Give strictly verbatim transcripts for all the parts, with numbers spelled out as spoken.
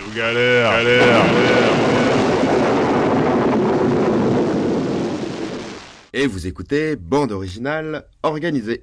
Galère, galère, galère. Et vous écoutez Bande Originale Organisée.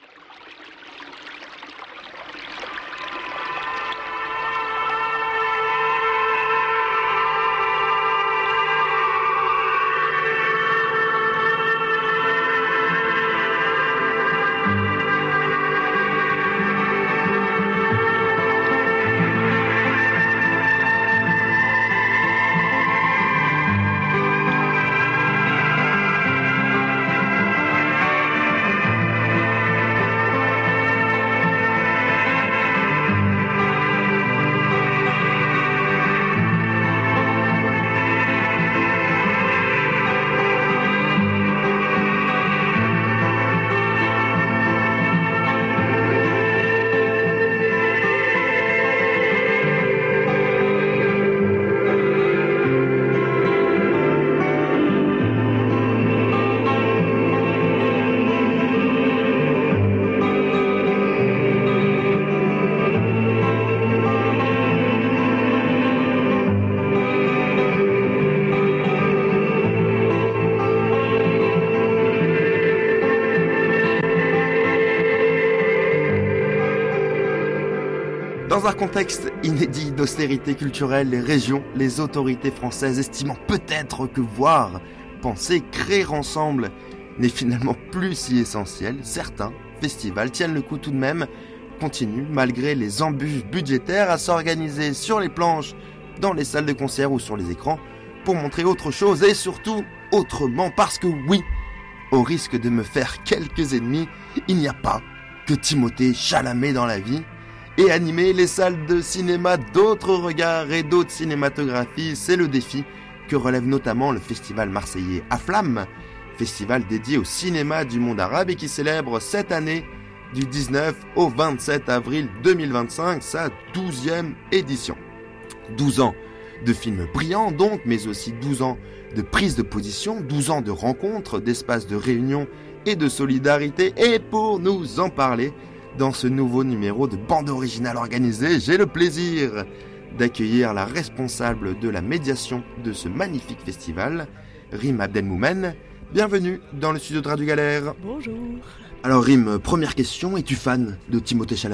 Dans un contexte inédit d'austérité culturelle, les régions, les autorités françaises estimant peut-être que voir, penser, créer ensemble n'est finalement plus si essentiel, certains festivals tiennent le coup tout de même, continuent malgré les embûches budgétaires à s'organiser sur les planches, dans les salles de concert ou sur les écrans pour montrer autre chose et surtout autrement parce que oui, au risque de me faire quelques ennemis, il n'y a pas que Timothée Chalamet dans la vie. Et animer les salles de cinéma d'autres regards et d'autres cinématographies, c'est le défi que relève notamment le festival marseillais Aflam, festival dédié au cinéma du monde arabe et qui célèbre cette année du dix-neuf au vingt-sept avril deux mille vingt-cinq sa douzième édition. douze ans de films brillants donc, mais aussi douze ans de prise de position, douze ans de rencontres, d'espaces de réunion et de solidarité. Et pour nous en parler, dans ce nouveau numéro de Bande Originale Organisée, j'ai le plaisir d'accueillir la responsable de la médiation de ce magnifique festival, Rim Abdelmoumen. Bienvenue dans le studio de Radio Galère. Bonjour. Alors Rim, première question, es-tu fan de Timothée Chalamet ?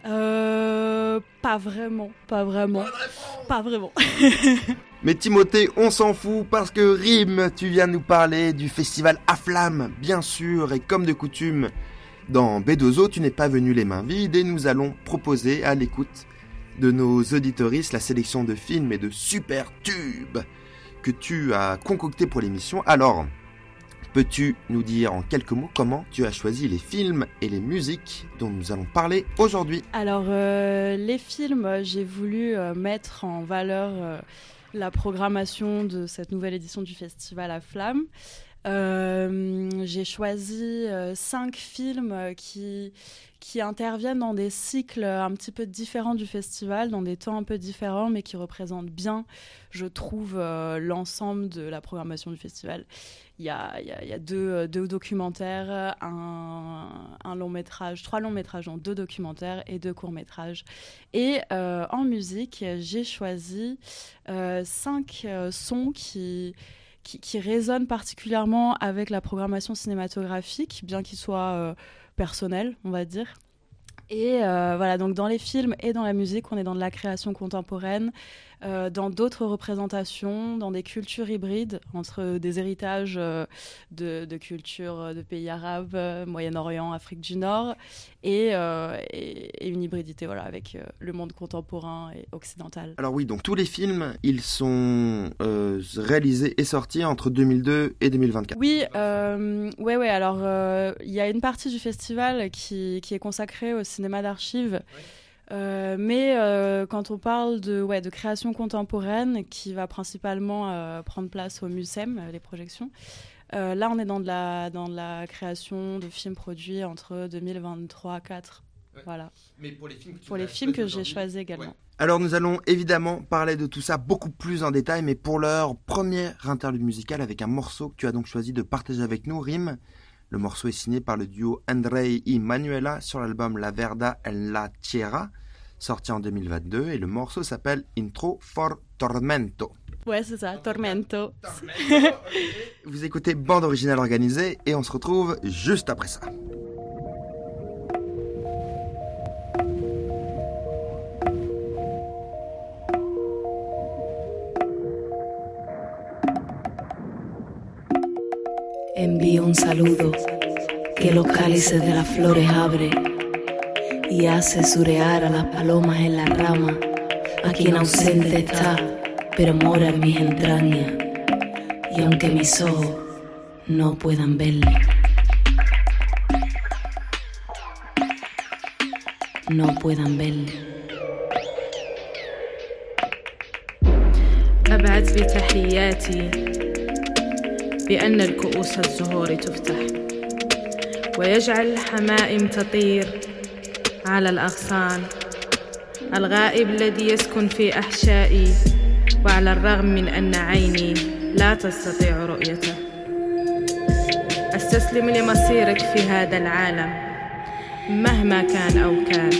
Euh... Pas vraiment, pas vraiment, pas vraiment. Mais Timothée, on s'en fout parce que Rim, tu viens nous parler du festival Aflam, bien sûr, et comme de coutume, dans B deux O, tu n'es pas venu les mains vides et nous allons proposer à l'écoute de nos auditoristes la sélection de films et de super tubes que tu as concoctés pour l'émission. Alors, peux-tu nous dire en quelques mots comment tu as choisi les films et les musiques dont nous allons parler aujourd'hui ? Alors, euh, les films, j'ai voulu euh, mettre en valeur euh, la programmation de cette nouvelle édition du festival Aflam. Euh, j'ai choisi euh, cinq films qui, qui interviennent dans des cycles un petit peu différents du festival, dans des temps un peu différents, mais qui représentent bien, je trouve, euh, l'ensemble de la programmation du festival. Il y a, il y a, il y a deux, deux documentaires, un, un long métrage, trois longs métrages, donc deux documentaires et deux courts métrages. Et euh, en musique, j'ai choisi euh, cinq euh, sons qui... Qui, qui résonne particulièrement avec la programmation cinématographique, bien qu'il soit euh, personnel, on va dire. Et euh, voilà, donc dans les films et dans la musique, on est dans de la création contemporaine, euh, dans d'autres représentations, dans des cultures hybrides, entre des héritages euh, de, de cultures de pays arabes, euh, Moyen-Orient, Afrique du Nord, et, euh, et, et une hybridité voilà, avec euh, le monde contemporain et occidental. Alors oui, donc tous les films, ils sont euh, réalisés et sortis entre deux mille deux et deux mille vingt-quatre. Oui, euh, ouais, ouais, alors il euh, y a une partie du festival qui, qui est consacrée au cinéma d'archives. Ouais. Euh, mais euh, quand on parle de, ouais, de création contemporaine qui va principalement euh, prendre place au MUSEM, les projections, euh, là on est dans de, la, dans de la création de films produits entre deux mille vingt-trois et deux mille vingt-quatre. Ouais. Voilà. Mais pour les films que, tu pour les films que j'ai choisis également. Ouais. Alors nous allons évidemment parler de tout ça beaucoup plus en détail, mais pour l'heure, première interlude musicale avec un morceau que tu as donc choisi de partager avec nous, Rim. Le morceau est signé par le duo Andrei y Manuela sur l'album La Verda en la Tierra. sorti en deux mille vingt-deux, et le morceau s'appelle Intro for Tormento. Ouais, c'est ça, Tormento. Tormento. Vous écoutez Bande Originale Organisée et on se retrouve juste après ça. Envío un saludo que los cálices de las flores abre y hace surear a las palomas en la rama, a quien ausente está, pero mora en mis entrañas, y aunque mis ojos no puedan verle, no puedan verle. أبعث بتحياتي بأن الكؤوس الزهور تفتح ويجعل الحمائم تطير على الأغصان، الغائب الذي يسكن في أحشائي وعلى الرغم من أن عيني لا تستطيع رؤيته. أستسلم لمصيرك في هذا العالم مهما كان أو كان.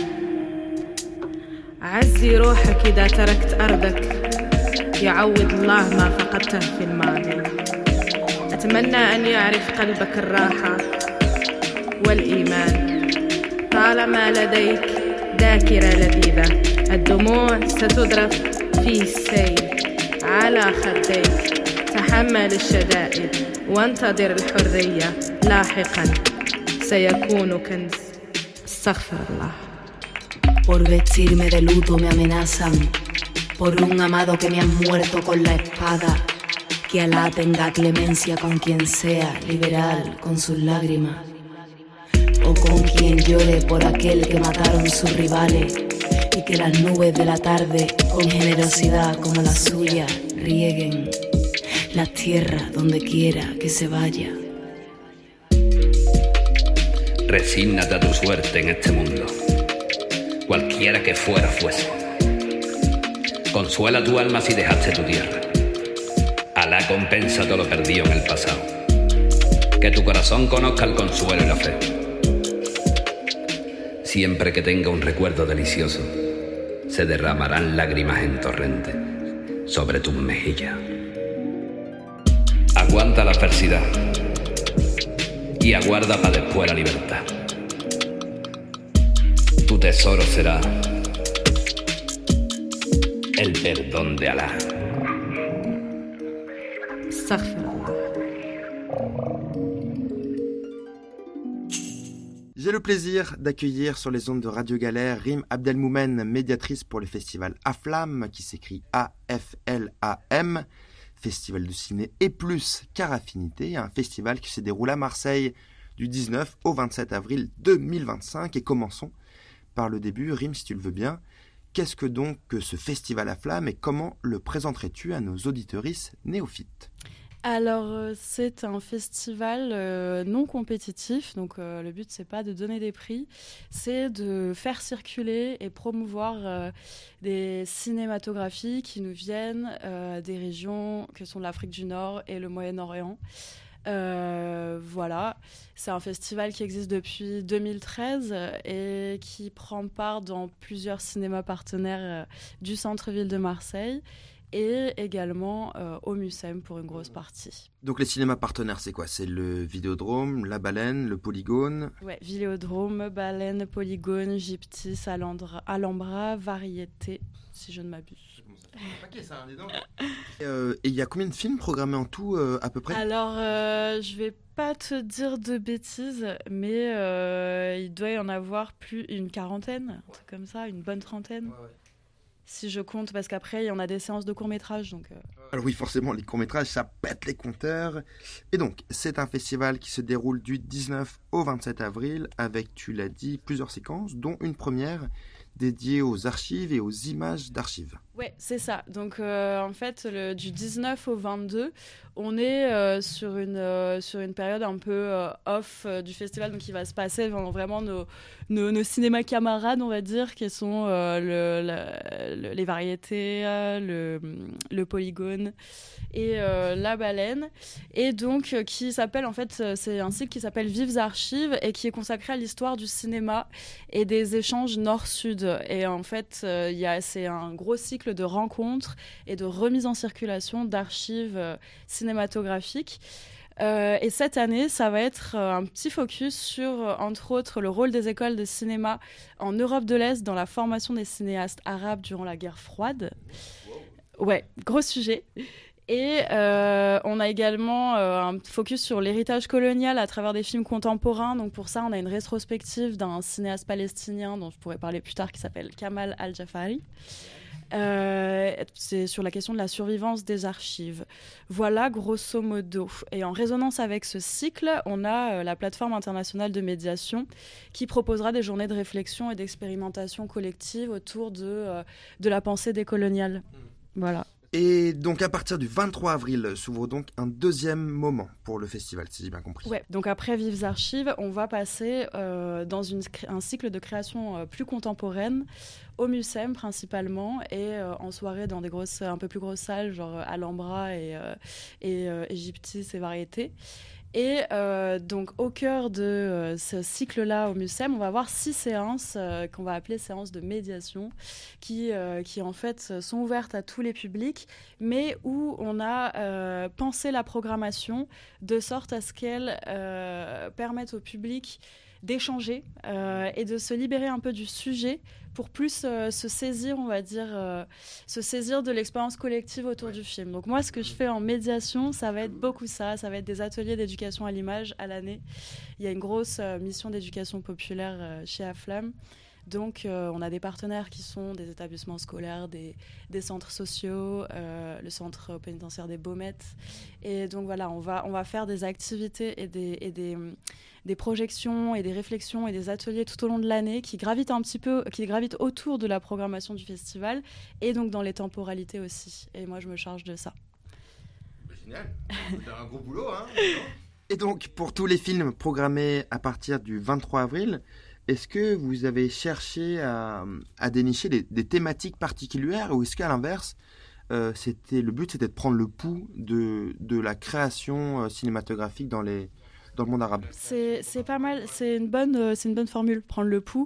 أعزي روحك إذا تركت أرضك، يعوض الله ما فقدته في الماضي. أتمنى أن يعرف قلبك الراحة والإيمان طالما لديك ذاكرة لذيذة. الدموع ستضرب في السيل على خديك. تحمل الشدائد وانتظر الحرية، لاحقا سيكون كنز. استغفر الله. Por vestirme de luto me amenazan, por un amado que me ha muerto con la espada. Que Alá tenga clemencia con quien sea liberal con sus lágrimas, o con quien llore por aquel que mataron sus rivales, y que las nubes de la tarde con generosidad como la suya rieguen las tierras donde quiera que se vaya. Resígnate a tu suerte en este mundo, cualquiera que fuera fuese. Consuela tu alma si dejaste tu tierra. Alá compensa todo lo perdido en el pasado. Que tu corazón conozca el consuelo y la fe. Siempre que tenga un recuerdo delicioso, se derramarán lágrimas en torrente sobre tus mejillas. Aguanta la adversidad y aguarda para después la libertad. Tu tesoro será el perdón de Alá. J'ai le plaisir d'accueillir sur les ondes de Radio Galère Rim Abdelmoumen, médiatrice pour le festival Aflam, qui s'écrit A F L A M, festival de ciné et plus car affinité, un festival qui se déroule à Marseille du dix-neuf au vingt-sept avril deux mille vingt-cinq. Et commençons par le début. Rim, si tu le veux bien, qu'est-ce que donc que ce festival Aflam et comment le présenterais-tu à nos auditrices néophytes ? Alors, euh, c'est un festival euh, non compétitif, donc euh, le but, c'est pas de donner des prix, c'est de faire circuler et promouvoir euh, des cinématographies qui nous viennent euh, des régions que sont l'Afrique du Nord et le Moyen-Orient. Euh, voilà, c'est un festival qui existe depuis deux mille treize et qui prend part dans plusieurs cinémas partenaires euh, du centre-ville de Marseille. Et également euh, au Mucem pour une grosse partie. Donc les cinémas partenaires, c'est quoi ? C'est le Vidéodrome, la Baleine, le Polygone ? Ouais, Vidéodrome, Baleine, Polygone, Gyptis, Alhambra, Alhambra, Variété, si je ne m'abuse. Ok, ça, dis donc. Et euh, il y a combien de films programmés en tout, euh, à peu près ? Alors, euh, je vais pas te dire de bêtises, mais euh, il doit y en avoir plus une quarantaine, un truc comme ça, une bonne trentaine. Ouais, ouais. Si je compte, parce qu'après, il y en a des séances de court-métrage. Donc, euh... Alors oui, forcément, les courts-métrages, ça pète les compteurs. Et donc, c'est un festival qui se déroule du dix-neuf au vingt-sept avril, avec, tu l'as dit, plusieurs séquences, dont une première dédiée aux archives et aux images d'archives. Ouais, c'est ça. Donc, euh, en fait, le, du dix-neuf au vingt-deux, on est euh, sur, une, euh, sur une période un peu euh, off euh, du festival, donc il va se passer vraiment nos, nos, nos cinémas camarades, on va dire, qui sont euh, le, la, le, les variétés, euh, le, le polygone et euh, la baleine. Et donc, euh, qui s'appelle, en fait, c'est un cycle qui s'appelle Vives Archives et qui est consacré à l'histoire du cinéma et des échanges nord-sud. Et en fait, euh, y a, c'est un gros cycle de rencontres et de remise en circulation d'archives euh, cinématographiques. Euh, et cette année, ça va être euh, un petit focus sur, euh, entre autres, le rôle des écoles de cinéma en Europe de l'Est dans la formation des cinéastes arabes durant la guerre froide. Ouais, gros sujet. Et euh, on a également euh, un focus sur l'héritage colonial à travers des films contemporains. Donc pour ça, on a une rétrospective d'un cinéaste palestinien dont je pourrais parler plus tard qui s'appelle Kamal Al-Jafari. Euh, c'est sur la question de la survivance des archives. Voilà, grosso modo. Et en résonance avec ce cycle, on a euh, la plateforme internationale de médiation qui proposera des journées de réflexion et d'expérimentation collective autour de, euh, de la pensée décoloniale. Voilà. Et donc à partir du vingt-trois avril s'ouvre donc un deuxième moment pour le festival, si j'ai bien compris. Ouais, donc après Vives Archives, on va passer euh, dans une, un cycle de création euh, plus contemporaine, au Mucem principalement, et euh, en soirée dans des grosses, un peu plus grosses salles, genre Alhambra et, euh, et euh, Égyptis et Variété. Et euh, donc au cœur de euh, ce cycle-là au Mucem, on va avoir six séances euh, qu'on va appeler séances de médiation, qui, euh, qui en fait sont ouvertes à tous les publics, mais où on a euh, pensé la programmation de sorte à ce qu'elle euh, permette au public d'échanger euh, et de se libérer un peu du sujet pour plus euh, se saisir, on va dire, euh, se saisir de l'expérience collective autour ouais. du film. Donc moi, ce que je fais en médiation, ça va être beaucoup ça, ça va être des ateliers d'éducation à l'image à l'année. Il y a une grosse euh, mission d'éducation populaire euh, chez Aflam. Donc, euh, on a des partenaires qui sont des établissements scolaires, des, des centres sociaux, euh, le centre pénitentiaire des Baumettes. Et donc, voilà, on va, on va faire des activités et des, et des, des projections et des réflexions et des ateliers tout au long de l'année qui gravitent un petit peu, qui gravitent autour de la programmation du festival et donc dans les temporalités aussi. Et moi, je me charge de ça. Génial. C'est un gros boulot, hein. Et donc, pour tous les films programmés à partir du vingt-trois avril, est-ce que vous avez cherché à, à dénicher des, des thématiques particulières ou est-ce qu'à l'inverse, euh, c'était, le but c'était de prendre le pouls de, de la création euh, cinématographique dans, les, dans le monde arabe? C'est, c'est pas mal, c'est une bonne, euh, c'est une bonne formule, prendre le pouls.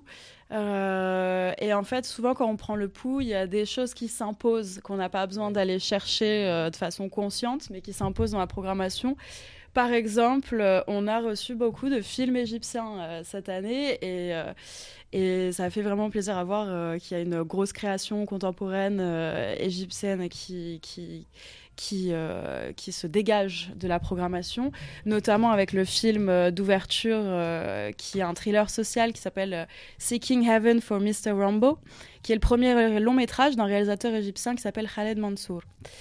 Euh, et en fait, souvent quand on prend le pouls, il y a des choses qui s'imposent, qu'on n'a pas besoin d'aller chercher euh, de façon consciente, mais qui s'imposent dans la programmation. Par exemple, on a reçu beaucoup de films égyptiens euh, cette année et, euh, et ça fait vraiment plaisir à voir euh, qu'il y a une grosse création contemporaine euh, égyptienne qui, qui, qui, euh, qui se dégage de la programmation, notamment avec le film d'ouverture euh, qui est un thriller social qui s'appelle Seeking Heaven for mister Rambo, qui est le premier long métrage d'un réalisateur égyptien qui s'appelle Khaled Mansour.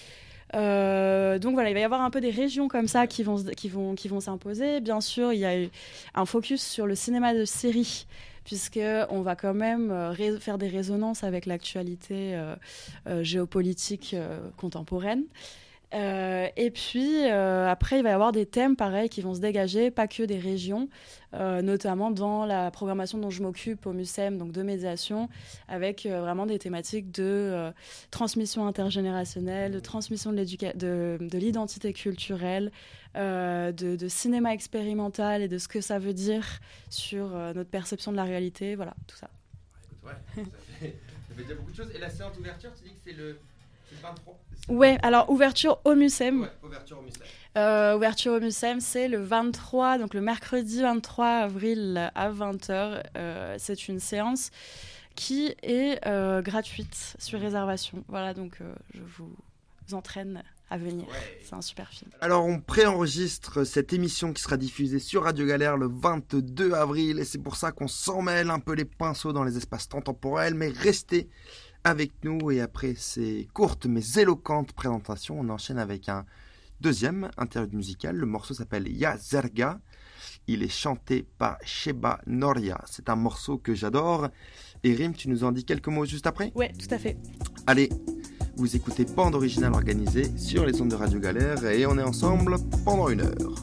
Euh, donc voilà, il va y avoir un peu des régions comme ça qui vont, qui vont, qui vont s'imposer. Bien sûr, il y a eu un focus sur le cinéma de série, puisqu'on va quand même euh, ré- faire des résonances avec l'actualité euh, euh, géopolitique euh, contemporaine. Euh, et puis euh, après, il va y avoir des thèmes pareils qui vont se dégager, pas que des régions, euh, notamment dans la programmation dont je m'occupe au Mucem, donc de médiation, avec euh, vraiment des thématiques de euh, transmission intergénérationnelle, de transmission de, l'éduca- de, de l'identité culturelle, euh, de, de cinéma expérimental et de ce que ça veut dire sur euh, notre perception de la réalité, voilà, tout ça. Ouais, écoute, ouais, ça, fait, ça fait déjà beaucoup de choses. Et la séance d'ouverture, tu dis que c'est le... vingt-trois Ouais, alors ouverture au Mucem. Ouais, ouverture au Mucem. Euh, ouverture au Mucem, c'est le vingt-trois, donc le mercredi vingt-trois avril à vingt heures. Euh, c'est une séance qui est euh, gratuite sur réservation. Voilà, donc euh, je vous entraîne à venir. Ouais. C'est un super film. Alors, on préenregistre cette émission qui sera diffusée sur Radio Galère le vingt-deux avril et c'est pour ça qu'on s'en mêle un peu les pinceaux dans les espaces temporels, mais restez avec nous et après ces courtes mais éloquentes présentations, on enchaîne avec un deuxième interlude musical. Le morceau s'appelle Ya Zerga. Il est chanté par Sheba Noria. C'est un morceau que j'adore. Et Rim, tu nous en dis quelques mots juste après ? Ouais, tout à fait. Allez, Vous écoutez Bande Originale Organisée sur les ondes de Radio Galère et on est ensemble pendant une heure.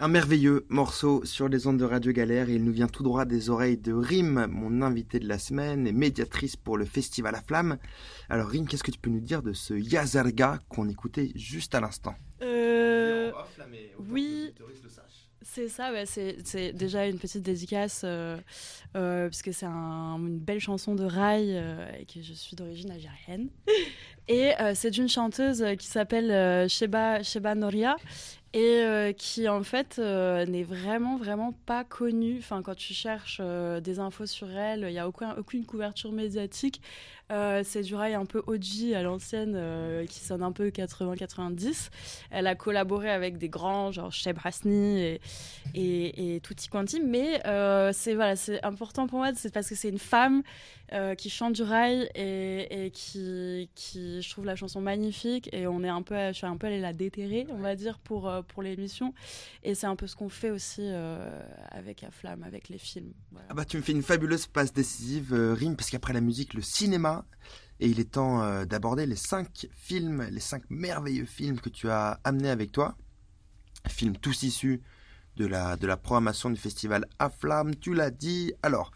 Un merveilleux morceau sur les ondes de Radio Galère et il nous vient tout droit des oreilles de Rim, mon invité de la semaine et médiatrice pour le festival à Flamme. Alors Rim, qu'est-ce que tu peux nous dire de ce Yazerga qu'on écoutait juste à l'instant? euh... Oui, c'est ça, bah c'est, c'est déjà une petite dédicace euh, euh, parce que c'est un, une belle chanson de rail euh, et que je suis d'origine algérienne. Et euh, c'est d'une chanteuse qui s'appelle euh, Sheba, Sheba Noria et euh, qui en fait euh, n'est vraiment vraiment pas connue. Enfin, quand tu cherches euh, des infos sur elle, il n'y a aucun, aucune couverture médiatique. Euh, c'est du rail un peu O G à l'ancienne euh, qui sonne un peu quatre-vingts quatre-vingt-dix. Elle a collaboré avec des grands genre Cheb Hasni et, et, et Tutti Quanti, mais euh, c'est, voilà, c'est important pour moi, c'est parce que c'est une femme euh, qui chante du rail et, et qui, qui, je trouve la chanson magnifique et on est un peu, je suis un peu allée la déterrer, on va dire, pour, pour l'émission. Et c'est un peu ce qu'on fait aussi euh, avec la Flamme, avec les films. Voilà. Ah bah, tu me fais une fabuleuse passe décisive, euh, Rim, parce qu'après la musique, le cinéma. Et il est temps euh, d'aborder les cinq films, les cinq merveilleux films que tu as amenés avec toi. Films tous issus de la, de la programmation du festival à Flamme, tu l'as dit. Alors,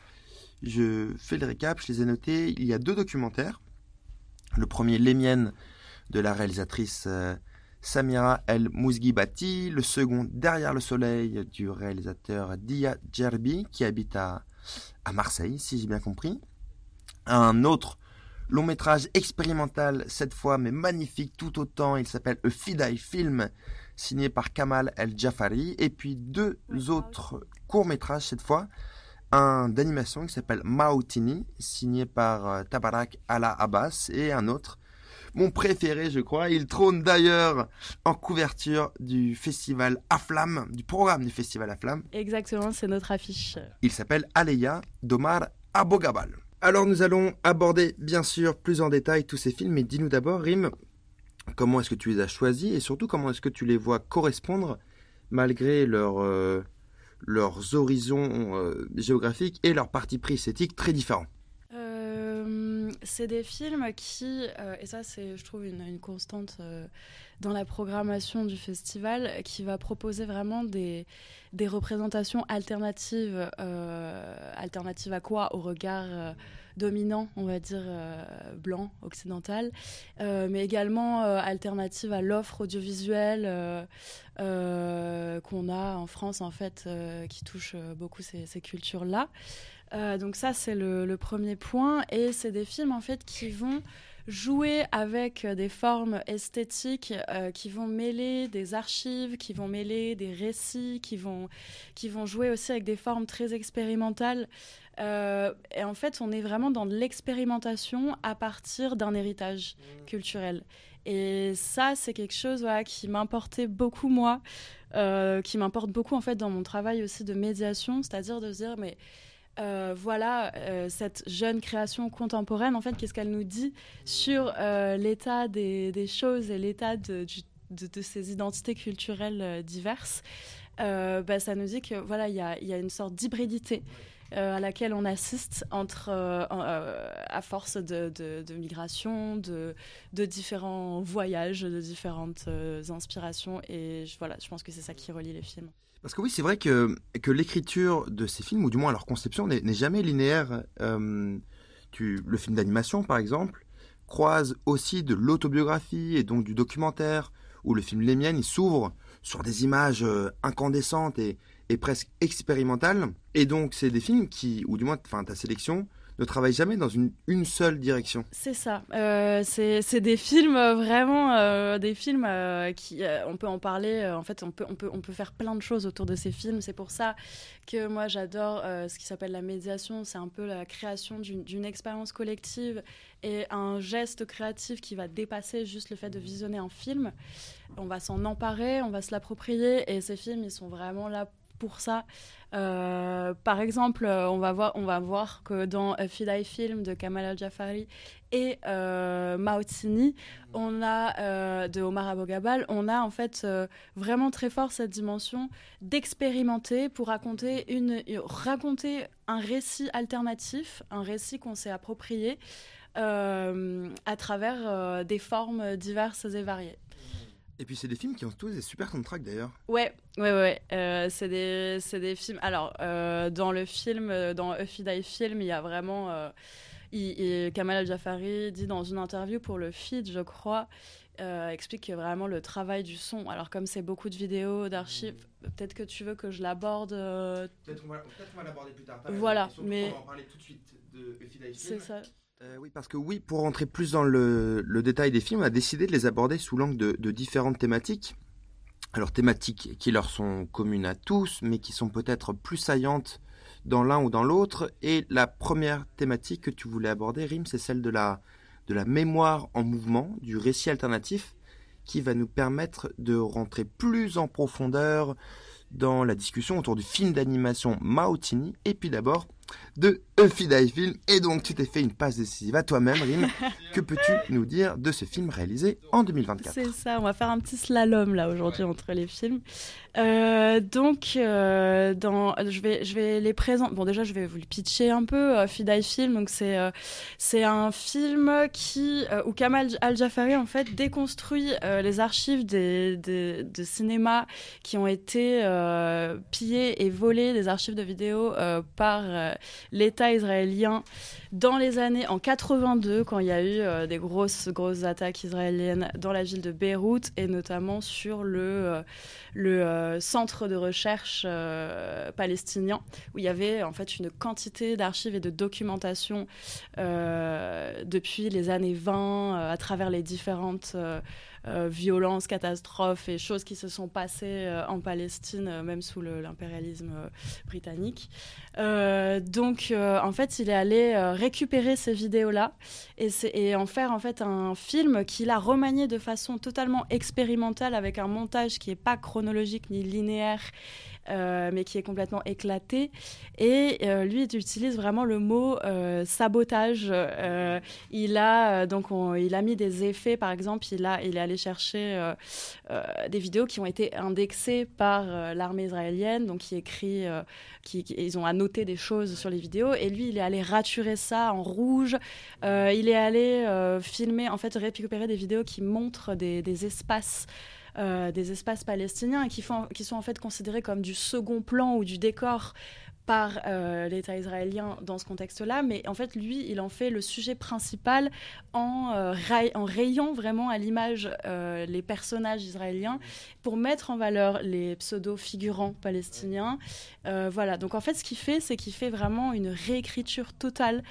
je fais le récap, je les ai notés. Il y a deux documentaires. Le premier, Les Miennes, de la réalisatrice euh, Samira El Mousghibati. Le second, Derrière le soleil, du réalisateur Dia Djerbi, qui habite à, à Marseille, si j'ai bien compris. Un autre long métrage expérimental cette fois mais magnifique tout autant, il s'appelle A Fidai Film, signé par Kamal El Jafari, et puis deux autres courts métrages cette fois, un d'animation qui s'appelle Mautini, signé par euh, Tabarak Ala Abbas, et un autre, mon préféré je crois, il trône d'ailleurs en couverture du festival à Flamme, du programme du festival à Flamme. Exactement, c'est notre affiche. Il s'appelle Aleya d'Omar Abogabal. Alors nous allons aborder bien sûr plus en détail tous ces films, mais dis-nous d'abord, Rim, comment est-ce que tu les as choisis et surtout comment est-ce que tu les vois correspondre malgré leur, euh, leurs horizons euh, géographiques et leurs partis pris esthétiques très différents? euh, C'est des films qui, euh, et ça c'est je trouve une, une constante euh, dans la programmation du festival, qui va proposer vraiment des, des représentations alternatives. Euh, alternatives à quoi? Au regard euh, dominant, on va dire, euh, blanc, occidental, euh, mais également euh, alternatives à l'offre audiovisuelle euh, euh, qu'on a en France, en fait, euh, qui touche beaucoup ces, ces cultures-là. Euh, donc ça, c'est le, le premier point. Et c'est des films, en fait, qui vont jouer avec des formes esthétiques euh, qui vont mêler des archives, qui vont mêler des récits, qui vont, qui vont jouer aussi avec des formes très expérimentales. Euh, et en fait, on est vraiment dans de l'expérimentation à partir d'un héritage mmh. culturel. Et ça, c'est quelque chose voilà, qui m'importait beaucoup, moi, euh, qui m'importe beaucoup, en fait, dans mon travail aussi de médiation, c'est-à-dire de se dire, mais Euh, voilà, euh, cette jeune création contemporaine, en fait, qu'est-ce qu'elle nous dit sur euh, l'état des, des choses et l'état de, de, de ces identités culturelles euh, diverses. Euh, bah, ça nous dit que voilà, il y a, y a une sorte d'hybridité euh, à laquelle on assiste entre, euh, euh, à force de, de, de migration, de, de différents voyages, de différentes euh, inspirations. Et je, voilà, je pense que c'est ça qui relie les films. Parce que oui, c'est vrai que, que l'écriture de ces films, ou du moins leur conception, n'est, n'est jamais linéaire. Euh, tu, le film d'animation, par exemple, croise aussi de l'autobiographie et donc du documentaire, où le film Les Miennes, il s'ouvre sur des images euh, incandescentes et, et presque expérimentales. Et donc, c'est des films qui, ou du moins, enfin, ta sélection, ne travaille jamais dans une, une seule direction. C'est ça. Euh, c'est, c'est des films euh, vraiment euh, des films euh, qui euh, on peut en parler. Euh, en fait, on peut on peut on peut faire plein de choses autour de ces films. C'est pour ça que moi j'adore euh, ce qui s'appelle la médiation. C'est un peu la création d'une, d'une expérience collective et un geste créatif qui va dépasser juste le fait de visionner un film. On va s'en emparer, on va se l'approprier et ces films ils sont vraiment là pour ça. Euh, par exemple, on va voir, on va voir que dans A Fidai Film de Kamal El Jafari et euh, Mautini, on a euh, de Omar Abogabal, on a en fait euh, vraiment très fort cette dimension d'expérimenter pour raconter une, raconter un récit alternatif, un récit qu'on s'est approprié euh, à travers euh, des formes diverses et variées. Et puis c'est des films qui ont tous des super soundtracks d'ailleurs. Ouais, ouais, ouais. Euh, c'est des, c'est des films. Alors, euh, dans le film, euh, dans A Fidei Film, il y a vraiment. Euh, il, il, Kamal El-Jafari dit dans une interview pour le Feed, je crois, euh, explique que vraiment le travail du son. Alors, comme c'est beaucoup de vidéos, d'archives, mmh. peut-être que tu veux que je l'aborde. Euh... Peut-être qu'on va, peut-être qu'on va l'aborder plus tard. Voilà, mais. On va en parler tout de suite de A Fidei Film. C'est ça. Euh, oui, parce que oui, pour rentrer plus dans le, le détail des films, on a décidé de les aborder sous l'angle de, de différentes thématiques. Alors, thématiques qui leur sont communes à tous, mais qui sont peut-être plus saillantes dans l'un ou dans l'autre. Et la première thématique que tu voulais aborder, Rim, c'est celle de la, de la mémoire en mouvement, du récit alternatif, qui va nous permettre de rentrer plus en profondeur dans la discussion autour du film d'animation Maotini, et puis d'abord de A Fidei Film. Et donc tu t'es fait une passe décisive à toi-même, Rim. Que peux-tu nous dire de ce film réalisé en deux mille vingt-quatre ? C'est ça, on va faire un petit slalom là aujourd'hui ouais. entre les films. Euh, donc, euh, dans, je vais, je vais les présenter. Bon, déjà, je vais vous le pitcher un peu. A Fidei Film, donc c'est, euh, c'est un film qui, euh, où Kamal El-Jafari en fait déconstruit euh, les archives des, des, de cinéma qui ont été euh, pillées et volées, des archives de vidéos euh, par euh, l'État israélien dans les années en quatre-vingt-deux, quand il y a eu euh, des grosses grosses attaques israéliennes dans la ville de Beyrouth et notamment sur le euh, le euh, centre de recherche euh, palestinien où il y avait en fait une quantité d'archives et de documentation euh, depuis les années vingt euh, à travers les différentes euh, Euh, violences, catastrophes et choses qui se sont passées euh, en Palestine, euh, même sous le, l'impérialisme euh, britannique. Euh, donc, euh, en fait, il est allé euh, récupérer ces vidéos-là et, c'est, et en faire en fait un film qu'il a remanié de façon totalement expérimentale avec un montage qui n'est pas chronologique ni linéaire, Euh, mais qui est complètement éclaté. Et euh, lui, il utilise vraiment le mot euh, sabotage. Euh, il a donc on, il a mis des effets, par exemple, il a il est allé chercher euh, euh, des vidéos qui ont été indexées par euh, l'armée israélienne, donc qui écrit, euh, qui, qui ils ont annoté des choses sur les vidéos. Et lui, il est allé raturer ça en rouge. Euh, il est allé euh, filmer, en fait, récupérer des vidéos qui montrent des, des espaces. Euh, des espaces palestiniens qui, font, qui sont en fait considérés comme du second plan ou du décor par euh, l'État israélien dans ce contexte-là, mais en fait, lui, il en fait le sujet principal en, euh, ray- en rayant vraiment à l'image euh, les personnages israéliens pour mettre en valeur les pseudo-figurants palestiniens. Euh, voilà, donc en fait, ce qu'il fait, c'est qu'il fait vraiment une réécriture totale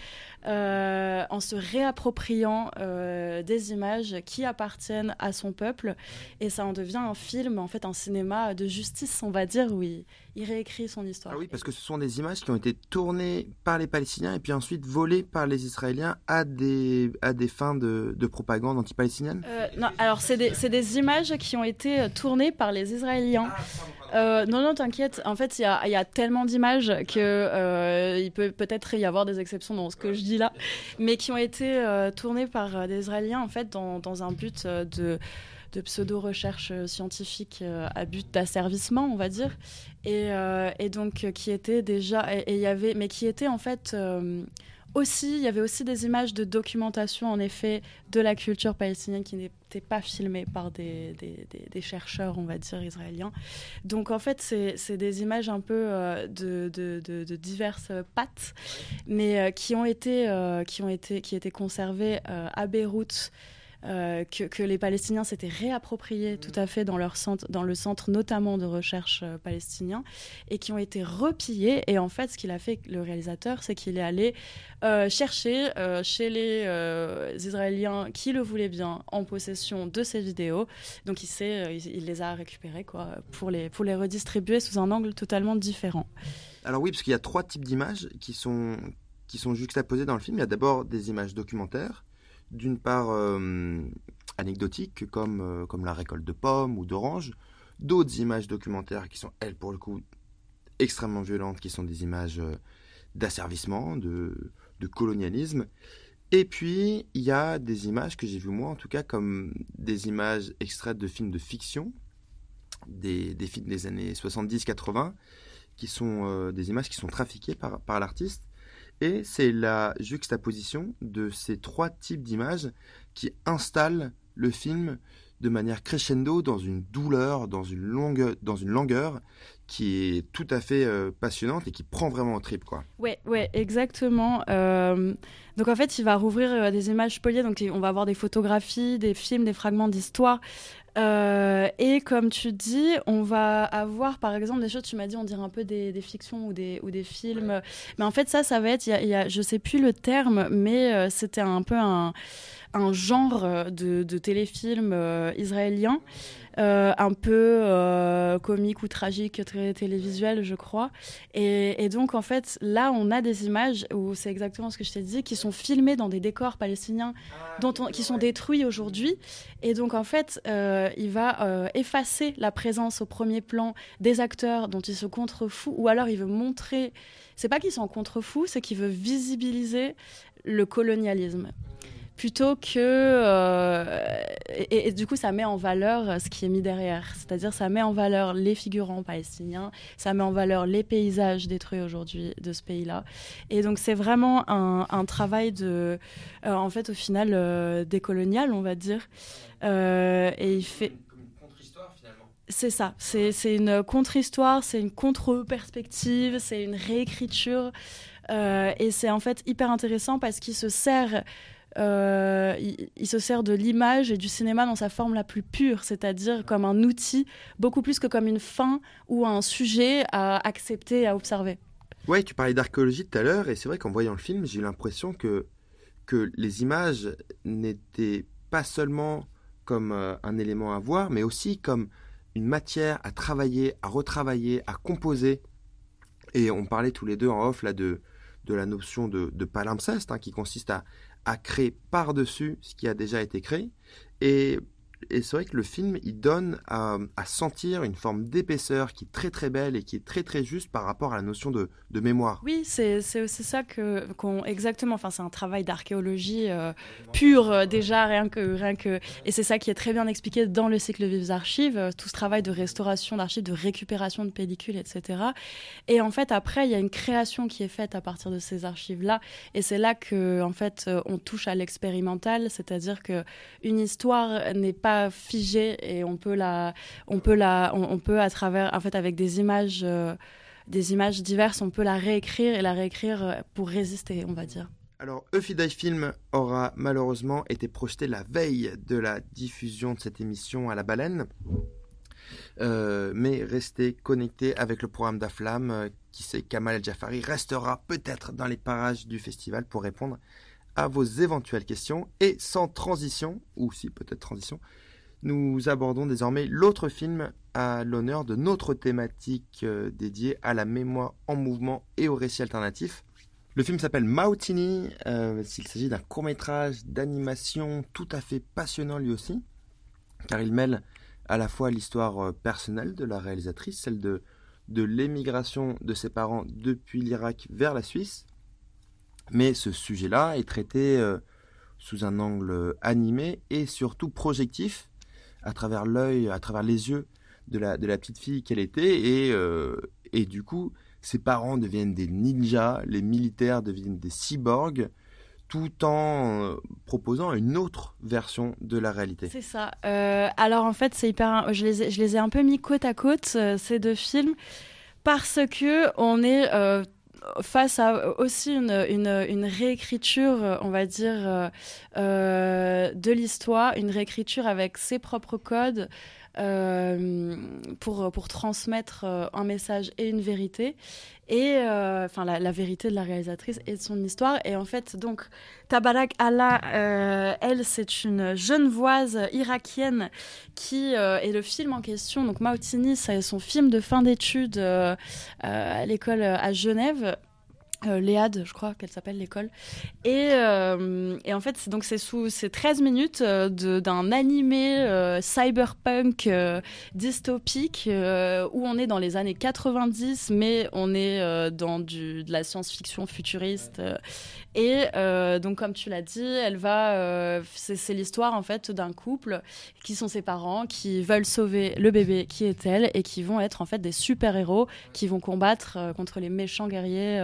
euh, en se réappropriant euh, des images qui appartiennent à son peuple, et ça en devient un film, en fait, un cinéma de justice, on va dire, où il, il réécrit son histoire. Ah oui, parce que ce sont des images qui ont été tournées par les Palestiniens et puis ensuite volées par les Israéliens à des, à des fins de, de propagande anti-palestinienne. euh, Non, alors c'est des, c'est des images qui ont été tournées par les Israéliens. Ah, pardon, pardon. Euh, non, non, t'inquiète. En fait, il y a, y a tellement d'images que euh, il peut peut-être y avoir des exceptions dans ce que je dis là, mais qui ont été euh, tournées par des Israéliens en fait dans, dans un but de de pseudo-recherche scientifique euh, à but d'asservissement, on va dire, et, euh, et donc euh, qui était déjà, et il y avait, mais qui était en fait euh, aussi, il y avait aussi des images de documentation en effet de la culture palestinienne qui n'étaient pas filmées par des, des, des, des chercheurs, on va dire, israéliens. Donc en fait, c'est, c'est des images un peu euh, de, de, de, de diverses pattes, mais euh, qui ont été, euh, qui ont été, qui étaient conservées euh, à Beyrouth. Euh, que, que les Palestiniens s'étaient réappropriés tout à fait dans, leur centre, dans le centre notamment de recherche euh, palestinien, et qui ont été repillés. Et en fait, ce qu'il a fait, le réalisateur, c'est qu'il est allé euh, chercher euh, chez les euh, Israéliens qui le voulaient bien en possession de ces vidéos. Donc il, s'est, euh, il, il les a récupérées quoi, pour, les, pour les redistribuer sous un angle totalement différent. Alors oui, parce qu'il y a trois types d'images qui sont, qui sont juxtaposées dans le film. Il y a d'abord des images documentaires, d'une part euh, anecdotiques comme, euh, comme la récolte de pommes ou d'oranges, d'autres images documentaires qui sont, elles, pour le coup, extrêmement violentes, qui sont des images euh, d'asservissement, de, de colonialisme. Et puis, il y a des images que j'ai vues moi, en tout cas, comme des images extraites de films de fiction, des, des films des années soixante-dix quatre-vingts, qui sont euh, des images qui sont trafiquées par, par l'artiste. Et c'est la juxtaposition de ces trois types d'images qui installent le film de manière crescendo dans une douleur, dans une longue, dans une langueur qui est tout à fait euh, passionnante et qui prend vraiment au trip, quoi. Ouais, ouais, exactement. Euh, donc en fait, il va rouvrir euh, des images spoliées. Donc on va avoir des photographies, des films, des fragments d'histoire. Euh, et comme tu dis, on va avoir par exemple des choses. Tu m'as dit, on dirait un peu des, des fictions ou des ou des films. Ouais. Mais en fait, ça, ça va être. Il y a, y a, je sais plus le terme, mais euh, c'était un peu un un genre de, de téléfilm euh, israélien, euh, un peu euh, comique ou tragique, très télévisuel, je crois. Et, et donc, en fait, là, on a des images où c'est exactement ce que je t'ai dit, qui sont filmées dans des décors palestiniens dont on, qui sont détruits aujourd'hui. Et donc, en fait, euh, il va euh, effacer la présence au premier plan des acteurs dont il se contrefout, ou alors il veut montrer... C'est pas qu'il s'en contrefout, c'est qu'il veut visibiliser le colonialisme. Plutôt que... Euh, et, et du coup, ça met en valeur ce qui est mis derrière. C'est-à-dire, ça met en valeur les figurants palestiniens, ça met en valeur les paysages détruits aujourd'hui de ce pays-là. Et donc, c'est vraiment un, un travail de... Euh, en fait, au final, euh, décolonial, on va dire. Euh, et il fait... Comme une contre-histoire, finalement. C'est ça. C'est, c'est une contre-histoire, c'est une contre-perspective, c'est une réécriture. Euh, et c'est en fait hyper intéressant parce qu'il se sert... Euh, il, il se sert de l'image et du cinéma dans sa forme la plus pure, c'est-à-dire comme un outil, beaucoup plus que comme une fin ou un sujet à accepter et à observer. Ouais, tu parlais d'archéologie tout à l'heure, et c'est vrai qu'en voyant le film, j'ai eu l'impression que, que les images n'étaient pas seulement comme euh, un élément à voir, mais aussi comme une matière à travailler, à retravailler, à composer. Et on parlait tous les deux en off là, de, de la notion de, de palimpseste, hein, qui consiste à à créer par-dessus ce qui a déjà été créé. Et, et c'est vrai que le film, il donne à, à sentir une forme d'épaisseur qui est très très belle et qui est très très juste par rapport à la notion de, de mémoire. Oui, c'est, c'est aussi ça que, qu'on... Exactement, enfin, c'est un travail d'archéologie euh, pure euh, déjà, rien que, rien que... Et c'est ça qui est très bien expliqué dans le cycle Vives Archives, euh, tout ce travail de restauration d'archives, de récupération de pellicules, et cetera. Et en fait, après, il y a une création qui est faite à partir de ces archives-là. Et c'est là que, en fait, euh, on touche à l'expérimental, c'est-à-dire qu'une histoire n'est pas figée et on peut la, on peut la, on, on peut à travers, en fait, avec des images, euh, des images diverses, on peut la réécrire et la réécrire pour résister, on va dire. Alors, A Feed Eye Film aura malheureusement été projeté la veille de la diffusion de cette émission à la Baleine. Euh, mais restez connectés avec le programme d'Aflam. Euh, qui sait, Kamal El Jafari restera peut-être dans les parages du festival pour répondre à vos éventuelles questions. Et sans transition, ou si peut-être transition, nous abordons désormais l'autre film à l'honneur de notre thématique euh, dédiée à la mémoire en mouvement et au récit alternatif. Le film s'appelle Mautini, euh, s'il s'agit d'un court-métrage d'animation tout à fait passionnant lui aussi, car il mêle à la fois l'histoire personnelle de la réalisatrice, celle de, de l'émigration de ses parents depuis l'Irak vers la Suisse, mais ce sujet-là est traité euh, sous un angle animé et surtout projectif, à travers l'œil, à travers les yeux de la, de la petite fille qu'elle était, et, euh, et du coup, ses parents deviennent des ninjas, les militaires deviennent des cyborgs, tout en euh, proposant une autre version de la réalité. C'est ça. Euh, alors en fait, c'est hyper. Je les ai, je les ai un peu mis côte à côte, euh, ces deux films, parce que on est euh, face à aussi une, une, une réécriture, on va dire, euh, euh, de l'histoire, une réécriture avec ses propres codes. Euh, pour, pour transmettre euh, un message et une vérité, et euh, enfin la, la vérité de la réalisatrice et de son histoire. Et en fait, donc Tabarak Allah, euh, elle, c'est une genevoise irakienne qui euh, est le film en question. Donc Mautini, c'est son film de fin d'études euh, euh, à l'école à Genève. Euh, Léade, je crois qu'elle s'appelle l'école. Et, euh, et en fait, c'est, donc c'est sous ces treize minutes euh, de, d'un animé euh, cyberpunk euh, dystopique euh, où on est dans les années quatre-vingt-dix, mais on est euh, dans du, de la science-fiction futuriste. Euh, et euh, donc, comme tu l'as dit, elle va, euh, c'est, c'est l'histoire en fait d'un couple qui sont ses parents, qui veulent sauver le bébé qui est elle et qui vont être en fait des super-héros qui vont combattre euh, contre les méchants guerriers euh, robots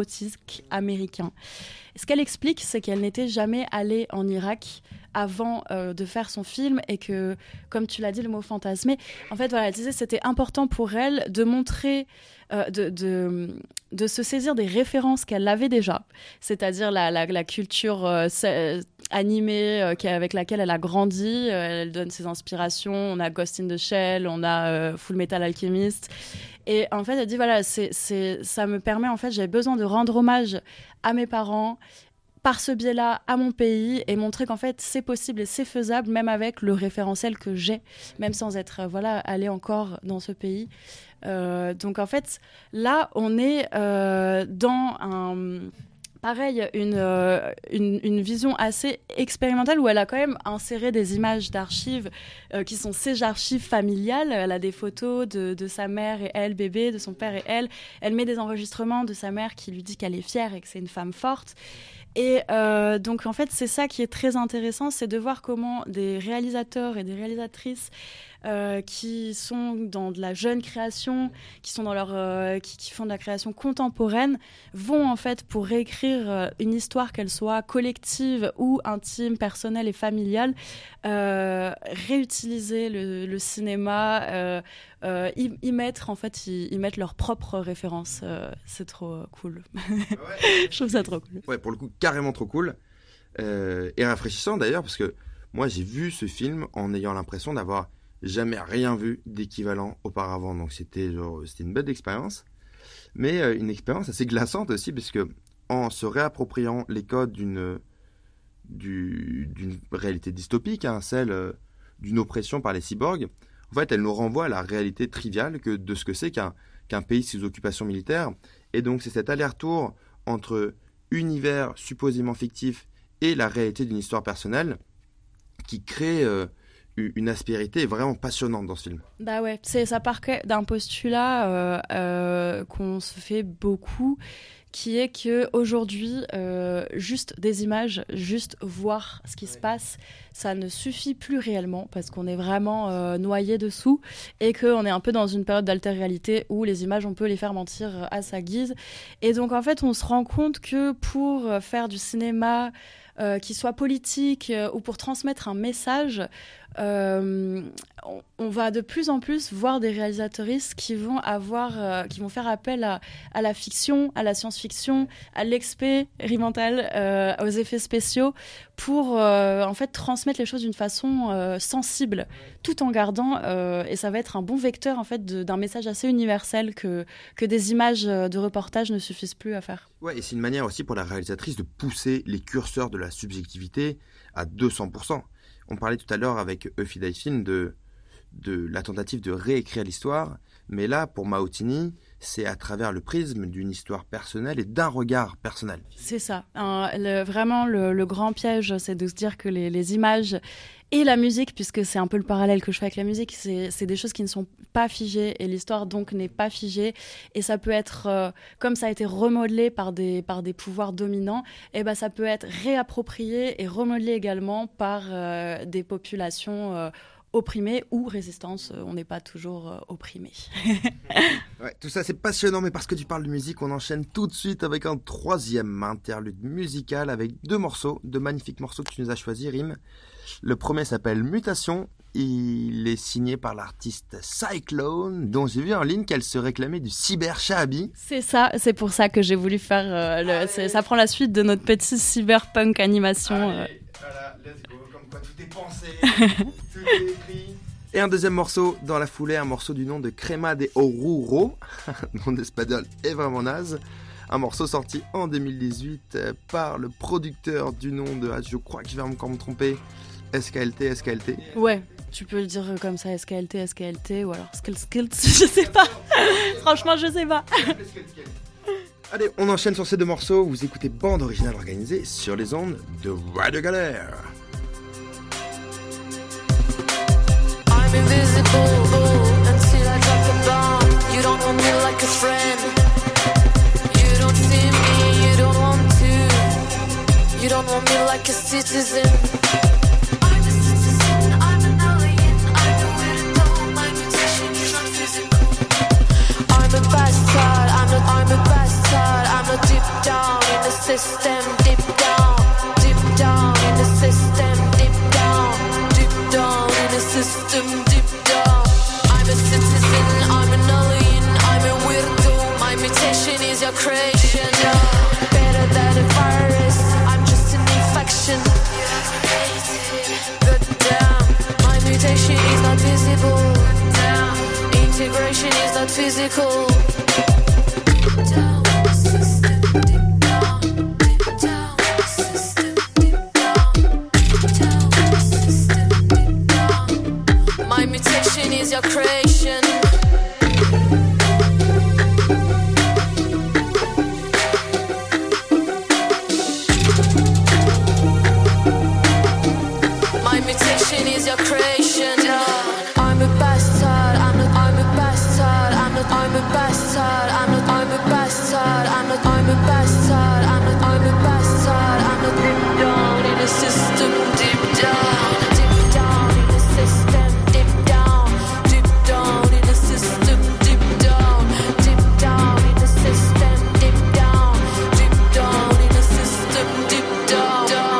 nautique américain. Et ce qu'elle explique, c'est qu'elle n'était jamais allée en Irak avant euh, de faire son film et que, comme tu l'as dit, le mot fantasmé, en fait, voilà, elle disait que c'était important pour elle de montrer, euh, de, de, de se saisir des références qu'elle avait déjà, c'est-à-dire la, la, la culture euh, animée euh, avec laquelle elle a grandi. Euh, elle donne ses inspirations. On a Ghost in the Shell, on a euh, Full Metal Alchemist. Et en fait, elle dit, voilà, c'est, c'est, ça me permet, en fait, j'avais besoin de rendre hommage à mes parents, par ce biais-là, à mon pays, et montrer qu'en fait, c'est possible et c'est faisable, même avec le référentiel que j'ai, même sans être, euh, voilà, allée encore dans ce pays. Euh, donc, en fait, là, on est euh, dans un... Pareil, une, euh, une, une vision assez expérimentale où elle a quand même inséré des images d'archives euh, qui sont ses archives familiales. Elle a des photos de, de sa mère et elle, bébé, de son père et elle. Elle met des enregistrements de sa mère qui lui dit qu'elle est fière et que c'est une femme forte. Et euh, donc, en fait, c'est ça qui est très intéressant, c'est de voir comment des réalisateurs et des réalisatrices euh, qui sont dans de la jeune création, qui, sont dans leur, euh, qui, qui font de la création contemporaine, vont, en fait, pour réécrire euh, une histoire, qu'elle soit collective ou intime, personnelle et familiale, euh, réutiliser le, le cinéma, euh, euh, y, y mettre, en fait, y, y mettre leurs propres références. Euh, c'est trop euh, cool. Ouais. Je trouve ça trop cool. Ouais, pour le coup, carrément trop cool. Euh, et rafraîchissant d'ailleurs, parce que moi, j'ai vu ce film en ayant l'impression d'avoir jamais rien vu d'équivalent auparavant. Donc, c'était, genre, c'était une belle expérience. Mais euh, une expérience assez glaçante aussi, parce que en se réappropriant les codes d'une, du, d'une réalité dystopique, hein, celle euh, d'une oppression par les cyborgs, en fait, elle nous renvoie à la réalité triviale que, de ce que c'est qu'un, qu'un pays sous occupation militaire. Et donc, c'est cet aller-retour entre univers supposément fictif et la réalité d'une histoire personnelle qui crée euh, une aspérité vraiment passionnante dans ce film. Bah ouais, c'est, ça part d'un postulat euh, euh, qu'on se fait beaucoup, qui est qu'aujourd'hui, euh, juste des images, juste voir ce qui se passe, ça ne suffit plus réellement parce qu'on est vraiment euh, noyé dessous et qu'on est un peu dans une période d'alter-réalité où les images, on peut les faire mentir à sa guise. Et donc, en fait, on se rend compte que pour faire du cinéma euh, qui soit politique euh, ou pour transmettre un message, Euh, on, on va de plus en plus voir des réalisatrices qui vont avoir, euh, qui vont faire appel à, à la fiction, à la science-fiction, à l'expérimental, euh, aux effets spéciaux, pour euh, en fait transmettre les choses d'une façon euh, sensible, tout en gardant, euh, et ça va être un bon vecteur en fait de, d'un message assez universel que que des images de reportage ne suffisent plus à faire. Ouais, et c'est une manière aussi pour la réalisatrice de pousser les curseurs de la subjectivité à deux cents pour cent. On parlait tout à l'heure avec Eufy Dayfin de, de la tentative de réécrire l'histoire, mais là, pour Maotini, c'est à travers le prisme d'une histoire personnelle et d'un regard personnel. C'est ça. Un, le, vraiment, le, le grand piège, c'est de se dire que les, les images et la musique, puisque c'est un peu le parallèle que je fais avec la musique, c'est, c'est des choses qui ne sont pas figées et l'histoire donc n'est pas figée. Et ça peut être, euh, comme ça a été remodelé par des, par des pouvoirs dominants, et ben ça peut être réapproprié et remodelé également par euh, des populations euh, opprimées ou résistantes. On n'est pas toujours euh, opprimé. Ouais, tout ça c'est passionnant, mais parce que tu parles de musique, on enchaîne tout de suite avec un troisième interlude musical avec deux morceaux, deux magnifiques morceaux que tu nous as choisis, Rim. Le premier s'appelle Mutation, il est signé par l'artiste Cyclone, dont j'ai vu en ligne qu'elle se réclamait du cyber shahabi. C'est ça, c'est pour ça que j'ai voulu faire, euh, le, c'est, ça prend la suite de notre petit cyberpunk animation. Allez, euh. Voilà, let's go, comme quoi tout est pensé, tout est écrit. Et un deuxième morceau dans la foulée, un morceau du nom de Crema de Oruro, nom d'espagnol est vraiment naze. Un morceau sorti en deux mille dix-huit par le producteur du nom de, ah, je crois que je vais encore me tromper, S K L T, S K L T. Ouais, tu peux le dire comme ça, S K L T, S K L T, ou alors Skill Skills, je sais pas. Franchement, je sais pas. Allez, on enchaîne sur ces deux morceaux. Vous écoutez Bande Originale Organisée sur les ondes de Radio Galère. I'm invisible until I drop a bomb. You don't know me like a friend. You don't see me, you don't want to. You don't want me like a citizen. I'm a citizen, I'm an alien. I'm a weirdo, my mutation is not physical. I'm a bastard, I'm not, I'm a bastard. I'm not deep creation. Better than a virus, I'm just an infection. But damn, my mutation is not visible. Damn, integration is not physical. Down, system, deep down, deep down, system, deep down, down, system, deep down. My mutation is your creation. My mutation is your creation. I'm a bastard. I'm not. I'm a bastard. I'm not. I'm a bastard. I'm not. I'm a bastard. I'm not. I'm a bastard. I'm not. I'm a bastard. I'm not deep down in the system. Deep down. Deep down in the system. Deep down. Deep down in the system. Deep down. Deep down in the system. Deep down. Deep down in the system. Deep down. down.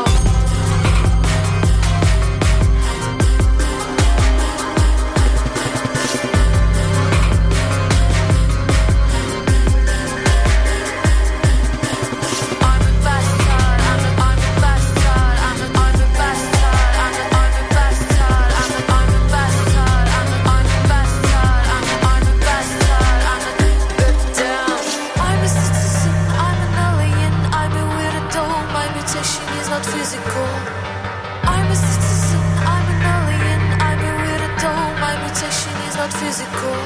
I'm a bastard, I'm a, I'm a bastard, I'm a, I'm a bastard, I'm a, I'm a bastard, I'm a, I'm a bastard, I'm a, I'm a bastard, I'm a, I'm a bastard, I'm a but down. I'm a citizen, I'm an alien, I'm a weirdo, my mutation is not physical. I'm a citizen, I'm an alien, I'm a weirdo, my mutation is not physical.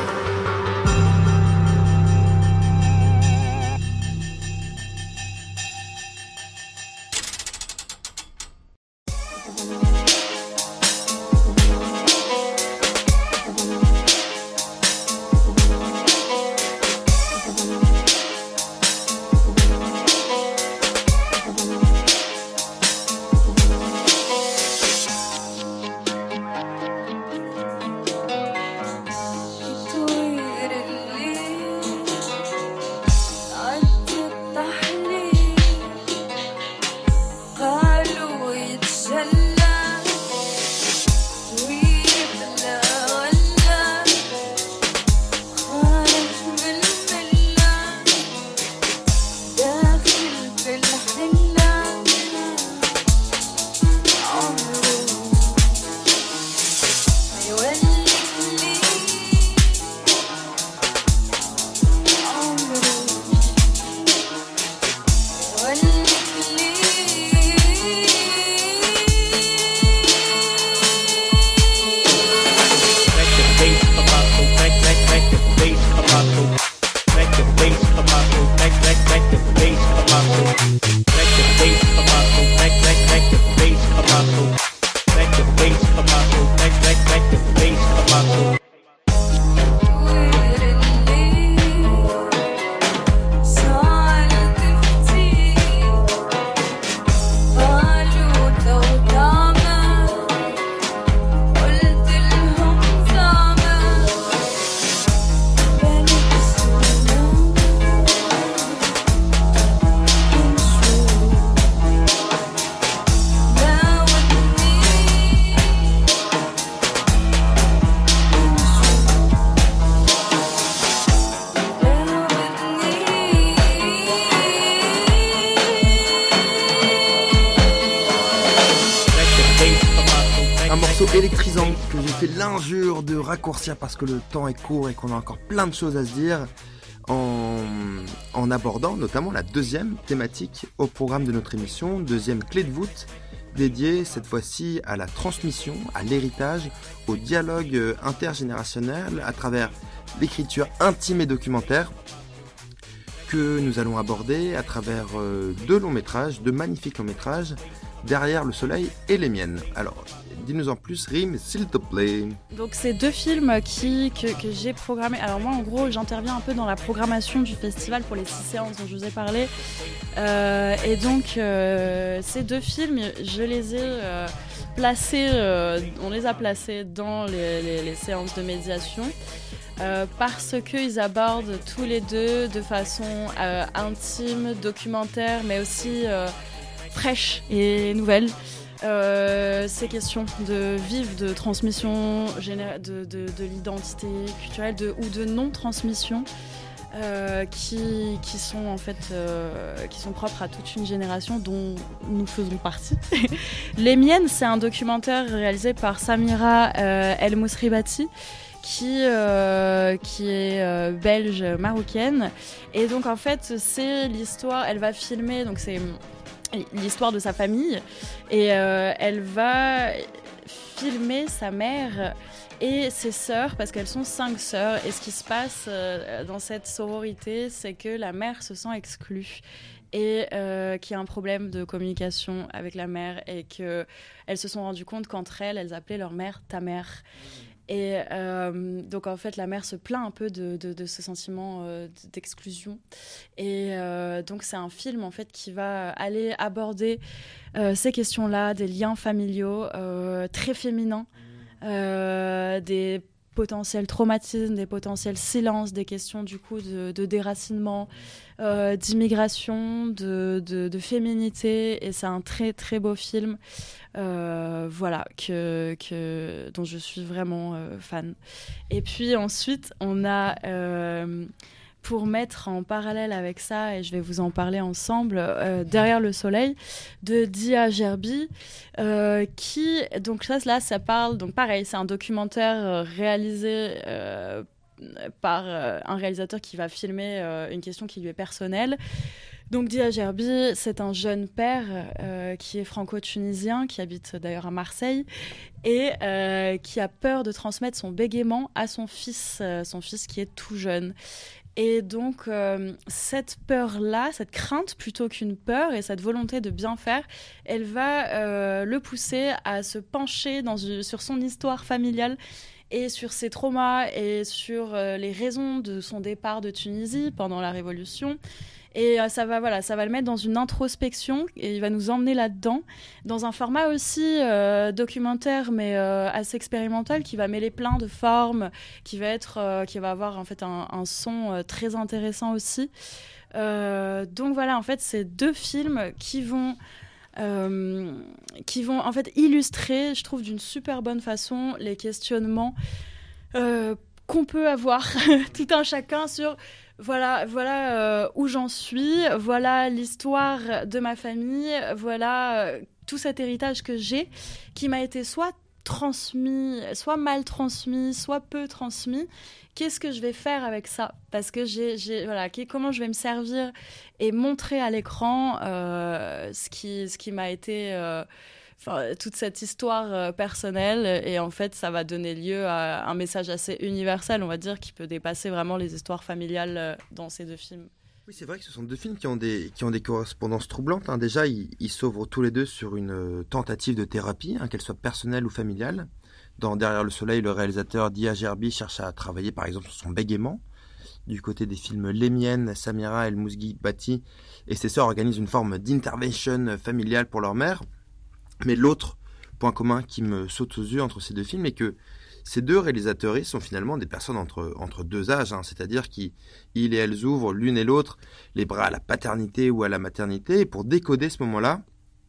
Électrisant que j'ai fait l'injure de raccourcir parce que le temps est court et qu'on a encore plein de choses à se dire en, en abordant notamment la deuxième thématique au programme de notre émission, deuxième clé de voûte dédiée cette fois-ci à la transmission, à l'héritage, au dialogue intergénérationnel à travers l'écriture intime et documentaire que nous allons aborder à travers deux longs métrages, deux magnifiques longs métrages, Derrière le soleil et les miennes. Alors, dis-nous en plus, Rim, s'il te plaît. Donc, c'est deux films qui, que, que j'ai programmés. Alors, moi, en gros, j'interviens un peu dans la programmation du festival pour les six séances dont je vous ai parlé. Euh, et donc, euh, ces deux films, je les ai euh, placés, euh, on les a placés dans les, les, les séances de médiation. Euh, parce qu'ils abordent tous les deux de façon euh, intime, documentaire, mais aussi euh, fraîche et nouvelle. Euh, ces questions de vivre, de transmission, géné- de, de, de l'identité culturelle de, ou de non-transmission. euh, qui, qui sont en fait euh, qui sont propres à toute une génération dont nous faisons partie. Les miennes, c'est un documentaire réalisé par Samira euh, El Mousribati, qui, euh, qui est euh, belge marocaine, et donc en fait c'est l'histoire, elle va filmer, donc c'est l'histoire de sa famille, et euh, elle va filmer sa mère et ses sœurs, parce qu'elles sont cinq sœurs, et ce qui se passe euh, dans cette sororité, c'est que la mère se sent exclue et euh, qu'il y a un problème de communication avec la mère, et qu'elles se sont rendues compte qu'entre elles, elles appelaient leur mère ta mère. Et euh, donc en fait la mère se plaint un peu de, de, de ce sentiment euh, d'exclusion, et euh, donc c'est un film en fait qui va aller aborder euh, ces questions-là, des liens familiaux euh, très féminins, euh, des potentiels traumatismes, des potentiels silences, des questions du coup de, de déracinement, euh, d'immigration, de, de, de féminité, et c'est un très très beau film. Euh, voilà, que, que, dont je suis vraiment euh, fan. Et puis ensuite, on a, euh, pour mettre en parallèle avec ça, et je vais vous en parler ensemble, euh, Derrière le soleil, de Dia Gerbi, euh, qui, donc ça, là, ça parle, donc pareil, c'est un documentaire euh, réalisé euh, par euh, un réalisateur qui va filmer euh, une question qui lui est personnelle. Donc Dia Gerbi, c'est un jeune père euh, qui est franco-tunisien, qui habite d'ailleurs à Marseille, et euh, qui a peur de transmettre son bégaiement à son fils, euh, son fils qui est tout jeune. Et donc euh, cette peur-là, cette crainte plutôt qu'une peur, et cette volonté de bien faire, elle va euh, le pousser à se pencher dans, sur son histoire familiale, et sur ses traumas, et sur euh, les raisons de son départ de Tunisie pendant la Révolution. Et euh, ça va, voilà, ça va le mettre dans une introspection, et il va nous emmener là-dedans, dans un format aussi euh, documentaire, mais euh, assez expérimental, qui va mêler plein de formes, qui va, être, euh, qui va avoir en fait un, un son euh, très intéressant aussi. Euh, donc voilà, en fait, c'est deux films qui vont... Euh, qui vont en fait illustrer, je trouve, d'une super bonne façon les questionnements euh, qu'on peut avoir tout un chacun sur voilà, voilà euh, où j'en suis, voilà l'histoire de ma famille, voilà euh, tout cet héritage que j'ai, qui m'a été soit transmis, soit mal transmis, soit peu transmis. Qu'est-ce que je vais faire avec ça ? Parce que j'ai, j'ai voilà, comment je vais me servir et montrer à l'écran euh, ce qui, ce qui m'a été, euh, enfin, toute cette histoire euh, personnelle. Et en fait, ça va donner lieu à un message assez universel, on va dire, qui peut dépasser vraiment les histoires familiales euh, dans ces deux films. Oui, c'est vrai que ce sont deux films qui ont des, qui ont des correspondances troublantes. Hein. Déjà, ils, ils s'ouvrent tous les deux sur une tentative de thérapie, hein, qu'elle soit personnelle ou familiale. Dans Derrière le soleil, le réalisateur Dia Gerbi cherche à travailler par exemple sur son bégaiement. Du côté des films Les Miennes, Samira El Mousribati et ses sœurs organisent une forme d'intervention familiale pour leur mère. Mais l'autre point commun qui me saute aux yeux entre ces deux films est que ces deux réalisateurs sont finalement des personnes entre, entre deux âges, hein, c'est-à-dire qu'ils et elles ouvrent l'une et l'autre les bras à la paternité ou à la maternité, et pour décoder ce moment-là,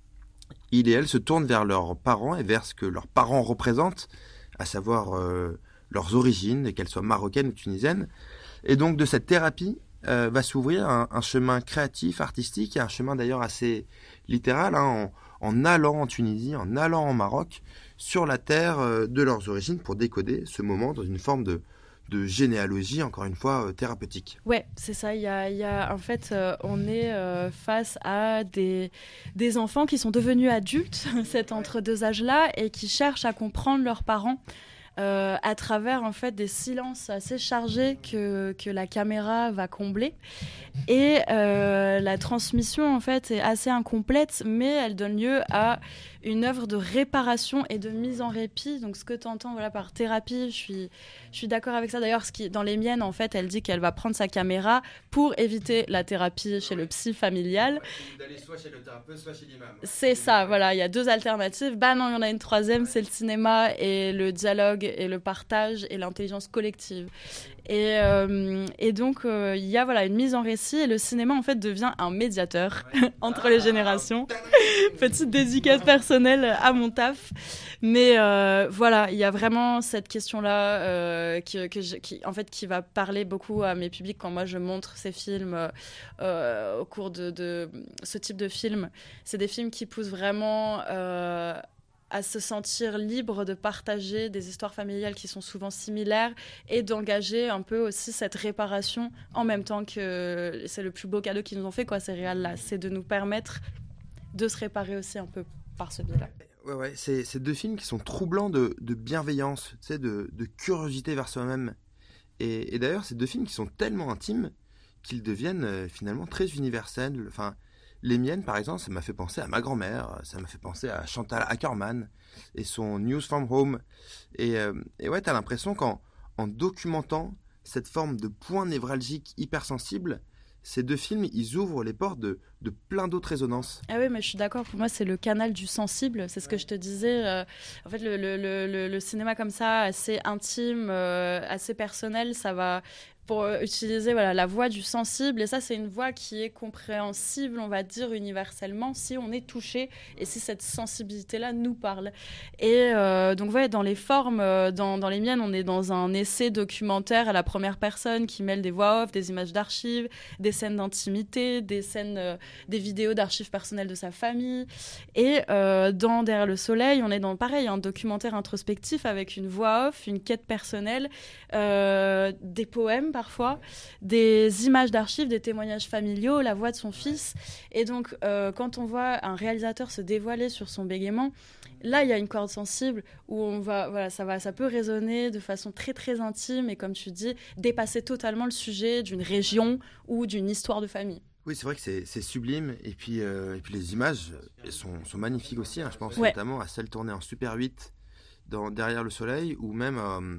ils et elles se tournent vers leurs parents et vers ce que leurs parents représentent, à savoir euh, leurs origines, qu'elles soient marocaines ou tunisiennes. Et donc de cette thérapie euh, va s'ouvrir un, un chemin créatif, artistique, et un chemin d'ailleurs assez littéral, hein, en, en allant en Tunisie, en allant en Maroc, sur la terre euh, de leurs origines, pour décoder ce moment dans une forme de, de généalogie, encore une fois, euh, thérapeutique. Ouais, c'est ça. Il y a, il y a, en fait, euh, on est euh, face à des, des enfants qui sont devenus adultes, cet entre-deux âges-là, et qui cherchent à comprendre leurs parents euh, à travers, en fait, des silences assez chargés que, que la caméra va combler. Et euh, la transmission, en fait, est assez incomplète, mais elle donne lieu à une œuvre de réparation et de mise en répit. Donc ce que tu entends voilà, par thérapie, je suis, je suis d'accord avec ça. D'ailleurs, ce qui, dans Les Miennes, en fait, elle dit qu'elle va prendre sa caméra pour éviter la thérapie chez le psy familial. Ouais, d'aller soit chez le thérapeute, soit chez l'imam. C'est ça, voilà, il y a deux alternatives. Bah non, il y en a une troisième, c'est le cinéma et le dialogue dialogue et le partage et l'intelligence collective. Et, euh, et donc, il euh, y a voilà, une mise en récit et le cinéma, en fait, devient un médiateur entre les générations. Petite dédicace personnelle à mon taf. Mais euh, voilà, il y a vraiment cette question-là euh, qui, que je, qui, en fait, qui va parler beaucoup à mes publics quand moi je montre ces films euh, euh, au cours de, de ce type de films. C'est des films qui poussent vraiment euh, à se sentir libre de partager des histoires familiales qui sont souvent similaires et d'engager un peu aussi cette réparation en même temps que c'est le plus beau cadeau qu'ils nous ont fait, quoi, ces réals-là. C'est de nous permettre de se réparer aussi un peu par ce biais-là. Ouais, ouais, c'est, c'est deux films qui sont troublants de, de bienveillance, tu sais, de, de curiosité vers soi-même. Et, et d'ailleurs, c'est deux films qui sont tellement intimes qu'ils deviennent euh, finalement très universels. Enfin, les miennes, par exemple, ça m'a fait penser à ma grand-mère, ça m'a fait penser à Chantal Akerman et son News from Home. Et, euh, et ouais, t'as l'impression qu'en en documentant cette forme de point névralgique hypersensible, ces deux films, ils ouvrent les portes de, de plein d'autres résonances. Ah oui, mais je suis d'accord. Pour moi, c'est le canal du sensible. C'est ce que je te disais. Euh, en fait, le, le, le, le cinéma comme ça, assez intime, euh, assez personnel, ça va... pour utiliser voilà, la voix du sensible. Et ça, c'est une voix qui est compréhensible, on va dire, universellement, si on est touché et si cette sensibilité-là nous parle. Et euh, donc, ouais, dans les formes, euh, dans, dans les miennes, on est dans un essai documentaire à la première personne qui mêle des voix off, des images d'archives, des scènes d'intimité, des scènes, euh, des vidéos d'archives personnelles de sa famille. Et euh, dans Derrière le soleil, on est dans, pareil, un documentaire introspectif avec une voix off, une quête personnelle, euh, des poèmes, parfois, des images d'archives, des témoignages familiaux, la voix de son fils. Et donc, euh, quand on voit un réalisateur se dévoiler sur son bégaiement, là, il y a une corde sensible où on va, voilà, ça, va, ça peut résonner de façon très, très intime et, comme tu dis, dépasser totalement le sujet d'une région ou d'une histoire de famille. Oui, c'est vrai que c'est, c'est sublime. Et puis, euh, et puis les images elles sont, sont magnifiques aussi. Hein. Je pense ouais. notamment à celle tournée en Super huit dans Derrière le soleil, ou même... Euh,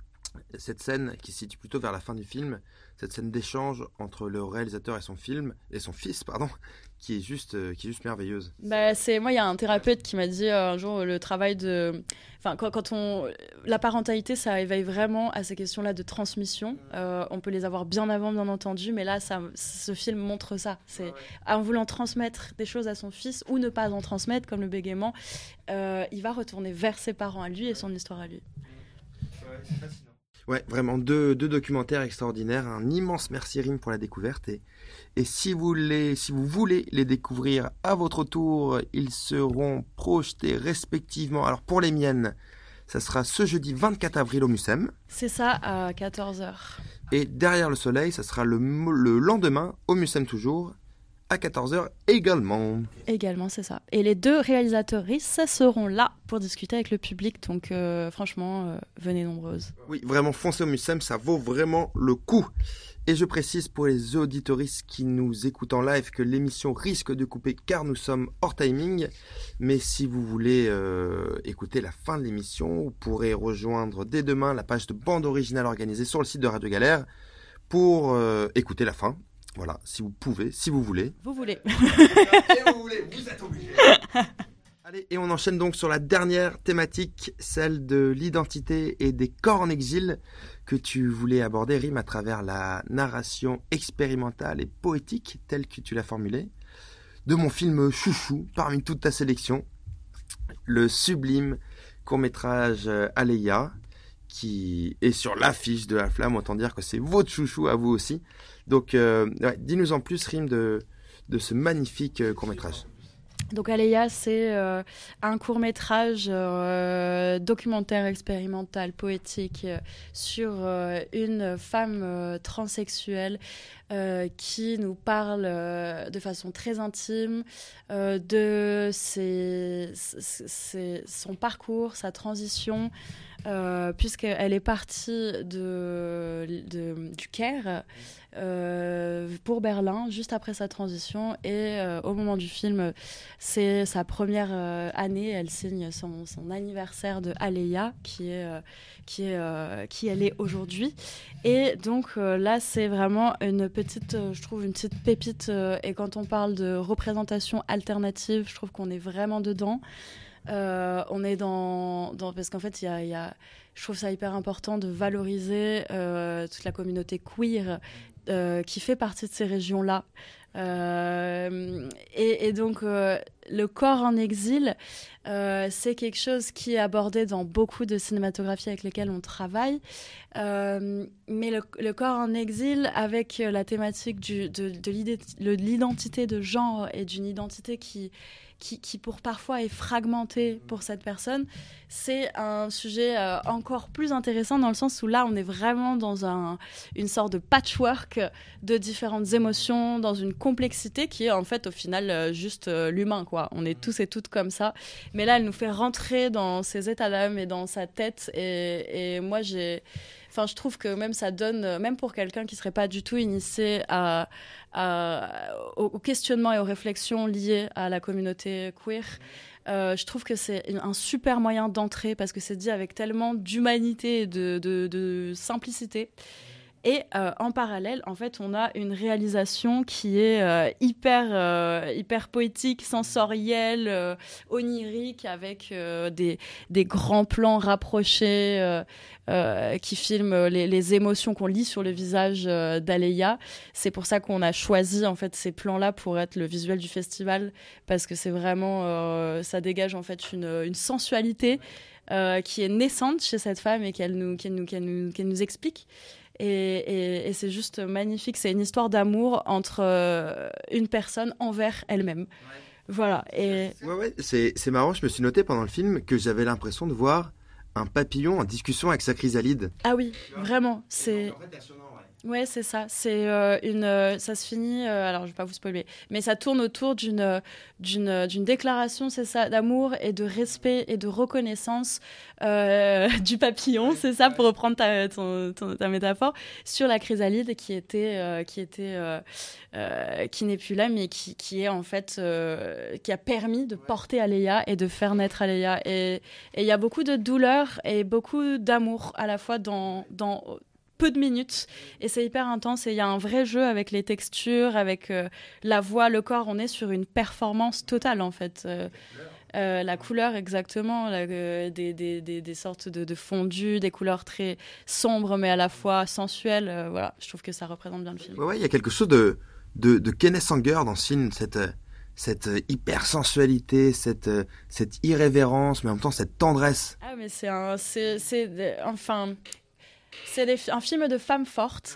cette scène qui se situe plutôt vers la fin du film, cette scène d'échange entre le réalisateur et son film et son fils, pardon, qui est juste, euh, qui est juste merveilleuse. Bah, c'est moi, il y a un thérapeute qui m'a dit euh, un jour le travail de, enfin quand, quand on, la parentalité, ça éveille vraiment à ces questions-là de transmission. Euh, on peut les avoir bien avant, bien entendu, mais là, ça, ce film montre ça. C'est ouais, ouais. En voulant transmettre des choses à son fils ou ne pas en transmettre, comme le bégaiement, euh, il va retourner vers ses parents à lui et son histoire à lui. Ouais, c'est fascinant. Ouais, vraiment deux, deux documentaires extraordinaires. Un immense merci Rim pour la découverte. Et, et si, vous les, si vous voulez les découvrir à votre tour, ils seront projetés respectivement. Alors pour les miennes, ça sera ce jeudi vingt-quatre avril au Mucem. C'est ça, à quatorze heures. Et Derrière le soleil, ça sera le, le lendemain au Mucem toujours, à quatorze heures également. Également, c'est ça. Et les deux réalisatrices seront là pour discuter avec le public. Donc, euh, franchement, euh, venez nombreuses. Oui, vraiment, foncez au Mucem, ça vaut vraiment le coup. Et je précise pour les auditoristes qui nous écoutent en live que l'émission risque de couper car nous sommes hors timing. Mais si vous voulez euh, écouter la fin de l'émission, vous pourrez rejoindre dès demain la page de bande originale organisée sur le site de Radio Galère pour euh, écouter la fin. Voilà, si vous pouvez, si vous voulez. Vous voulez. Et vous voulez, vous êtes obligés. Allez, et on enchaîne donc sur la dernière thématique, celle de l'identité et des corps en exil, que tu voulais aborder, Rim, à travers la narration expérimentale et poétique, telle que tu l'as formulée, de mon film chouchou, parmi toute ta sélection, le sublime court-métrage Aleya, qui est sur l'affiche de La Flamme, autant dire que c'est votre chouchou à vous aussi. Donc, euh, ouais, dis-nous en plus, Rim, de, de ce magnifique euh, court-métrage. Donc Aleya, c'est euh, un court-métrage euh, documentaire expérimental, poétique, euh, sur euh, une femme euh, transsexuelle euh, qui nous parle euh, de façon très intime euh, de ses, ses, son parcours, sa transition, euh, puisqu'elle est partie de, de, du Caire euh, pour Berlin juste après sa transition, et euh, au moment du film, c'est sa première euh, année, elle signe son, son anniversaire de Aleya, qui est, euh, qui est euh, qui elle est aujourd'hui. Et donc euh, là, c'est vraiment une petite, euh, je trouve une petite pépite. Euh, et quand on parle de représentation alternative, je trouve qu'on est vraiment dedans. Euh, on est dans, dans parce qu'en fait, il y a, y a, je trouve ça hyper important de valoriser euh, toute la communauté queer euh, qui fait partie de ces régions-là. Euh, et, et donc, euh, le corps en exil, euh, c'est quelque chose qui est abordé dans beaucoup de cinématographies avec lesquelles on travaille. Euh, mais le, le corps en exil, avec la thématique du, de, de l'identité de genre et d'une identité qui, qui, qui pour parfois est fragmentée pour cette personne, c'est un sujet euh, encore plus intéressant dans le sens où là, on est vraiment dans un, une sorte de patchwork de différentes émotions, dans une complexité qui est en fait au final euh, juste euh, l'humain, quoi. On est tous et toutes comme ça. Mais là, elle nous fait rentrer dans ses états d'âme et dans sa tête. Et, et moi, j'ai... Enfin, je trouve que même ça donne, même pour quelqu'un qui ne serait pas du tout initié à, à, au, au questionnement et aux réflexions liées à la communauté queer, euh, je trouve que c'est un super moyen d'entrer parce que c'est dit avec tellement d'humanité et de, de, de simplicité. Et euh, en parallèle, en fait, on a une réalisation qui est euh, hyper, euh, hyper poétique, sensorielle, euh, onirique, avec euh, des, des grands plans rapprochés euh, euh, qui filment les, les émotions qu'on lit sur le visage euh, d'Aleya. C'est pour ça qu'on a choisi en fait ces plans-là pour être le visuel du festival, parce que c'est vraiment, euh, ça dégage en fait une, une sensualité euh, qui est naissante chez cette femme et qu'elle nous, qu'elle nous, qu'elle nous, qu'elle nous explique. Et, et, et c'est juste magnifique. C'est une histoire d'amour entre euh, une personne envers elle-même. Ouais. Voilà. Et... Ouais, ouais, c'est, c'est marrant. Je me suis noté pendant le film que j'avais l'impression de voir un papillon en discussion avec sa chrysalide. Ah oui, vraiment. C'est... Donc, en fait, ouais, c'est ça. C'est euh, une. Euh, ça se finit. Euh, alors, je vais pas vous spoiler, mais ça tourne autour d'une d'une d'une déclaration, c'est ça, d'amour et de respect et de reconnaissance euh, du papillon, c'est ça, pour reprendre ta ton, ton, ta métaphore, sur la chrysalide qui était euh, qui était euh, euh, qui n'est plus là, mais qui qui est en fait euh, qui a permis de porter Aleya et de faire naître Aleya. Et il y a beaucoup de douleur et beaucoup d'amour à la fois dans dans peu de minutes, et c'est hyper intense, et il y a un vrai jeu avec les textures, avec euh, la voix, le corps. On est sur une performance totale en fait. Euh, euh, la couleur, exactement, la, euh, des, des, des, des sortes de, de fondus, des couleurs très sombres mais à la fois sensuelles. Euh, voilà, je trouve que ça représente bien le film. Ouais, ouais, il y a quelque chose de, de, de Kenneth Anger dans ce film, cette, cette hyper sensualité, cette, cette irrévérence, mais en même temps cette tendresse. Ah mais c'est un, c'est, c'est enfin. C'est les, un film de femmes fortes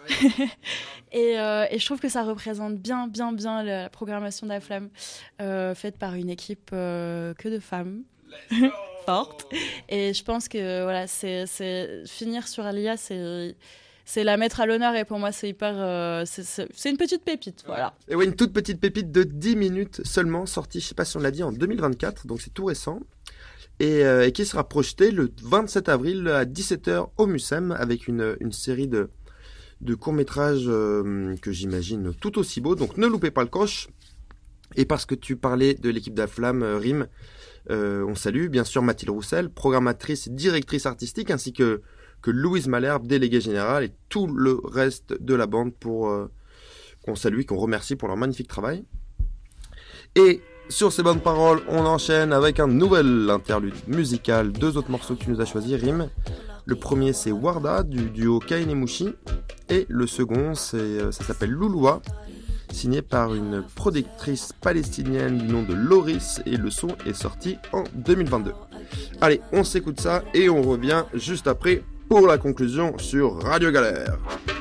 et, euh, et je trouve que ça représente bien, bien, bien la programmation de la Flamme, euh, faite par une équipe euh, que de femmes fortes. Et je pense que voilà, c'est, c'est finir sur Aleya, c'est c'est la mettre à l'honneur, et pour moi c'est hyper, euh, c'est, c'est, c'est une petite pépite, ouais. Voilà. Et oui, une toute petite pépite de dix minutes seulement, sortie, je sais pas si on l'a dit, en deux mille vingt-quatre, donc c'est tout récent. Et, euh, et qui sera projeté le vingt-sept avril à dix-sept heures au Mucem, avec une, une série de, de courts-métrages euh, que j'imagine tout aussi beaux. Donc ne loupez pas le coche. Et parce que tu parlais de l'équipe d'Aflamme, euh, Rim, euh, on salue bien sûr Mathilde Roussel, programmatrice et directrice artistique, ainsi que, que Louise Malherbe, déléguée générale, et tout le reste de la bande pour euh, qu'on salue et qu'on remercie pour leur magnifique travail. Et sur ces bonnes paroles, on enchaîne avec un nouvel interlude musical. Deux autres morceaux que tu nous as choisis, Rim. Le premier, c'est Warda, du duo Kainemushi. Et le second, c'est, ça s'appelle Louloua, signé par une productrice palestinienne du nom de Loris. Et le son est sorti en deux mille vingt-deux. Allez, on s'écoute ça et on revient juste après pour la conclusion sur Radio Galère.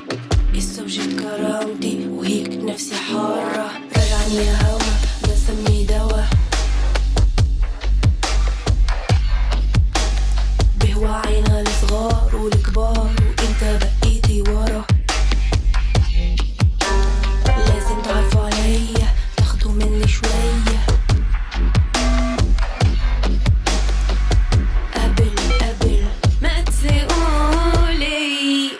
سمي دواء به وعينا الصغار والكبار وانت بقيتي ورا لازم تعرفوا عليا تاخدوا مني شوية قبل قبل ما تسألي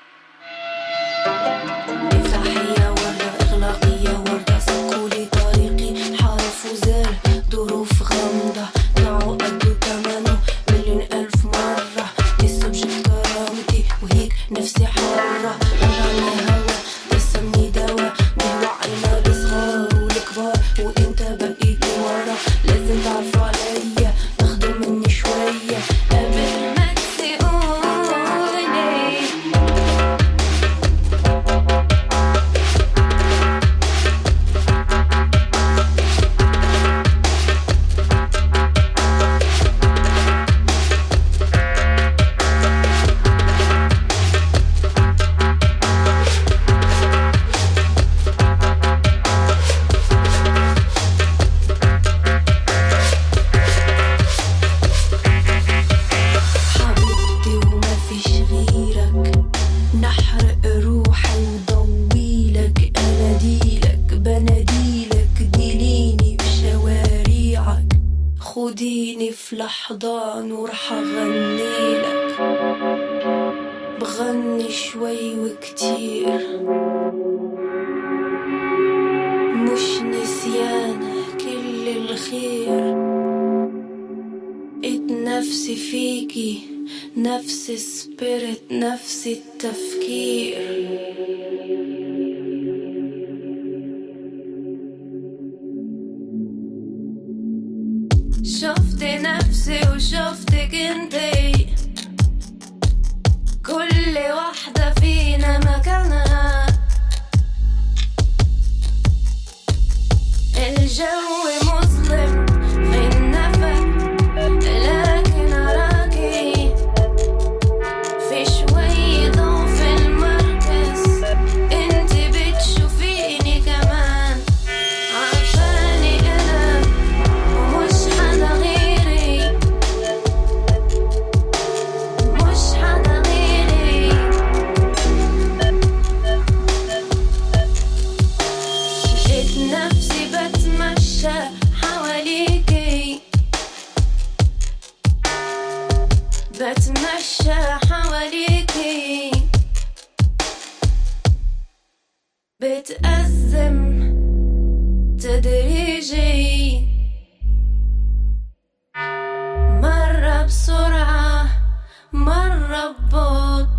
افتحية وردة اغلاقية وردة سكولي طريقي وزال ظروف غامضة معقد وثمنه مليون ألف مرة لسه بجد كرامتي وهيك نفسي حرة رجعنا هوا بسمني دوا بوعينا الصغار والكبار وانت بقيتي ورا لازم تعرفوا عليا الأحضان ورح أغنيلك، بغني شوي وكتير، مش نسيانة كل الخير. ات نفسي فيكي، نفس السبيرت، نفس التفكير. شفت نفسي وشفتك انتي، كل واحدة فينا مكانها. الجو مظلم في النفق، لكن أراكي في شوي ضوء في المركز. انت بتشوفيني كمان، عارفاني أنا ومش حدا غيري، مش حدا غيري. لقيت نفسي بتمشى حواليكي، بتمشى حواليكي، بتأزم تدريجي، مرة بسرعة مرة ببطء.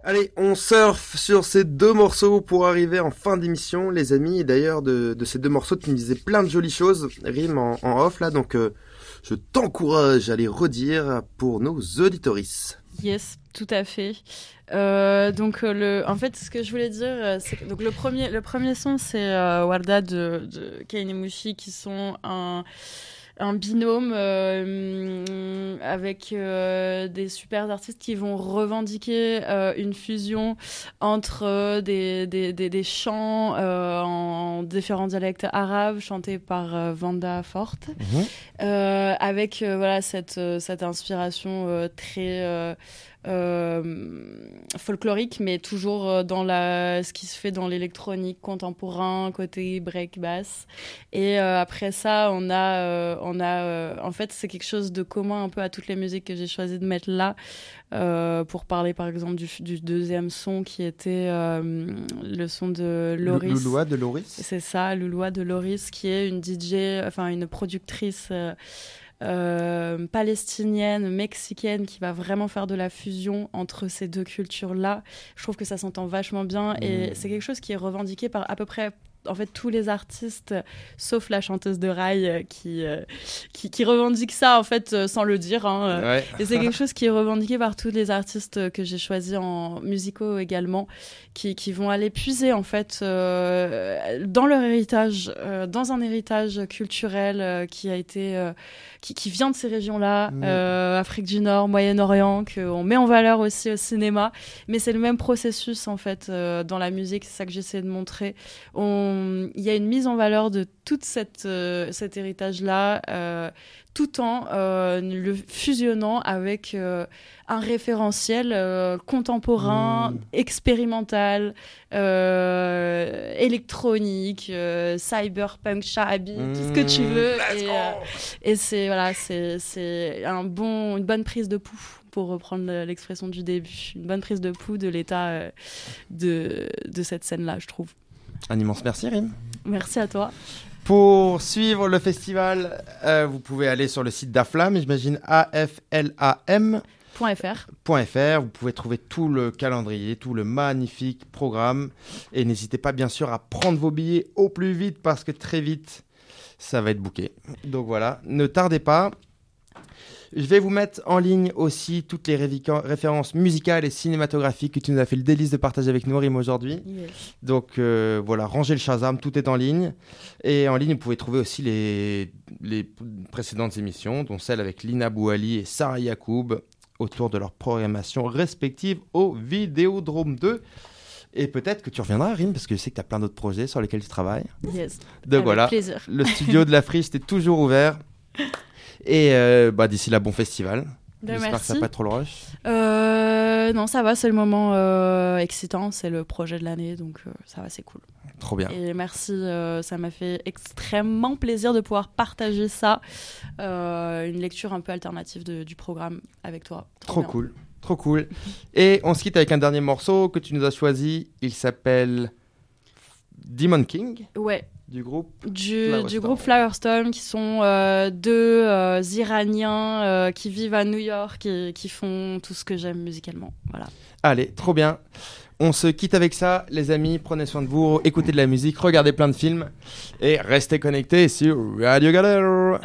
Allez, on surfe sur ces deux morceaux pour arriver en fin d'émission, les amis. Et d'ailleurs, de, de ces deux morceaux, tu me disais plein de jolies choses, Rim, en, en off, là. Donc, euh, je t'encourage à les redire pour nos auditoristes. Yes, tout à fait. Euh, donc, euh, le, en fait, ce que je voulais dire, c'est que donc, le, premier, le premier son, c'est euh, Warda de, de Kane et Mouchi, qui sont un... un binôme euh, avec euh, des super artistes qui vont revendiquer euh, une fusion entre euh, des, des, des, des chants euh, en différents dialectes arabes chantés par euh, Vanda Forte, mmh. euh, avec euh, voilà, cette, euh, cette inspiration euh, très... Euh, Euh, folklorique, mais toujours dans la, ce qui se fait dans l'électronique contemporain, côté break bass. Et euh, après ça, on a, euh, on a euh, en fait, c'est quelque chose de commun un peu à toutes les musiques que j'ai choisi de mettre là, euh, pour parler par exemple du, du deuxième son qui était euh, le son de Loris. Louloua de Loris. C'est ça, Louloua de Loris, qui est une D J, enfin une productrice euh, Euh, palestinienne, mexicaine, qui va vraiment faire de la fusion entre ces deux cultures-là. Je trouve que ça s'entend vachement bien mmh. et c'est quelque chose qui est revendiqué par à peu près en fait tous les artistes, sauf la chanteuse de rail qui, euh, qui, qui revendique ça en fait euh, sans le dire. Hein. Ouais. Et c'est quelque chose qui est revendiqué par tous les artistes que j'ai choisis en musicaux également, qui, qui vont aller puiser en fait euh, dans leur héritage, euh, dans un héritage culturel euh, qui a été, euh, qui, qui vient de ces régions-là, mmh. euh, Afrique du Nord, Moyen-Orient, qu'on met en valeur aussi au cinéma. Mais c'est le même processus en fait euh, dans la musique, c'est ça que j'essaie de montrer. On il y a une mise en valeur de tout cette, euh, cet héritage-là, euh, tout en euh, le fusionnant avec euh, un référentiel euh, contemporain, mmh. expérimental, euh, électronique, euh, cyberpunk, shahabi, mmh. tout ce que tu veux. Et, euh, et c'est, voilà, c'est, c'est un bon, une bonne prise de pouls, pour reprendre l'expression du début. Une bonne prise de pouls de l'état euh, de, de cette scène-là, je trouve. Un immense merci, Rim. Merci à toi. Pour suivre le festival, euh, vous pouvez aller sur le site d'Aflam, j'imagine A F L A M. .fr. .fr. Vous pouvez trouver tout le calendrier, tout le magnifique programme. Et n'hésitez pas, bien sûr, à prendre vos billets au plus vite, parce que très vite, ça va être booké. Donc voilà, ne tardez pas. Je vais vous mettre en ligne aussi toutes les révi- références musicales et cinématographiques que tu nous as fait le délice de partager avec nous, Rim, aujourd'hui. Yes. Donc euh, voilà, rangez le Shazam, tout est en ligne. Et en ligne, vous pouvez trouver aussi les, les précédentes émissions, dont celle avec Lina Bouali et Sarah Yacoub, autour de leur programmation respective au Vidéodrome deux. Et peut-être que tu reviendras, Rim, parce que je sais que tu as plein d'autres projets sur lesquels tu travailles. Yes. Donc avec voilà, plaisir. Le studio de la Friche est toujours ouvert. Et euh, bah, d'ici là, bon festival. Ben J'espère merci. que ça va pas être trop le rush. Euh, non, ça va, c'est le moment euh, excitant, c'est le projet de l'année, donc euh, ça va, c'est cool. Trop bien. Et merci, euh, ça m'a fait extrêmement plaisir de pouvoir partager ça, euh, une lecture un peu alternative de, du programme avec toi. Trop, trop cool, trop cool. Et on se quitte avec un dernier morceau que tu nous as choisi. Il s'appelle Demon King. Ouais. Du groupe du, du groupe Flowerstorm, qui sont euh, deux euh, Iraniens euh, qui vivent à New York et qui font tout ce que j'aime musicalement. Voilà. Allez, trop bien. On se quitte avec ça, les amis. Prenez soin de vous, écoutez de la musique, regardez plein de films et restez connectés sur Radio Galère.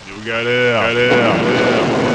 Radio Galère, galère, galère.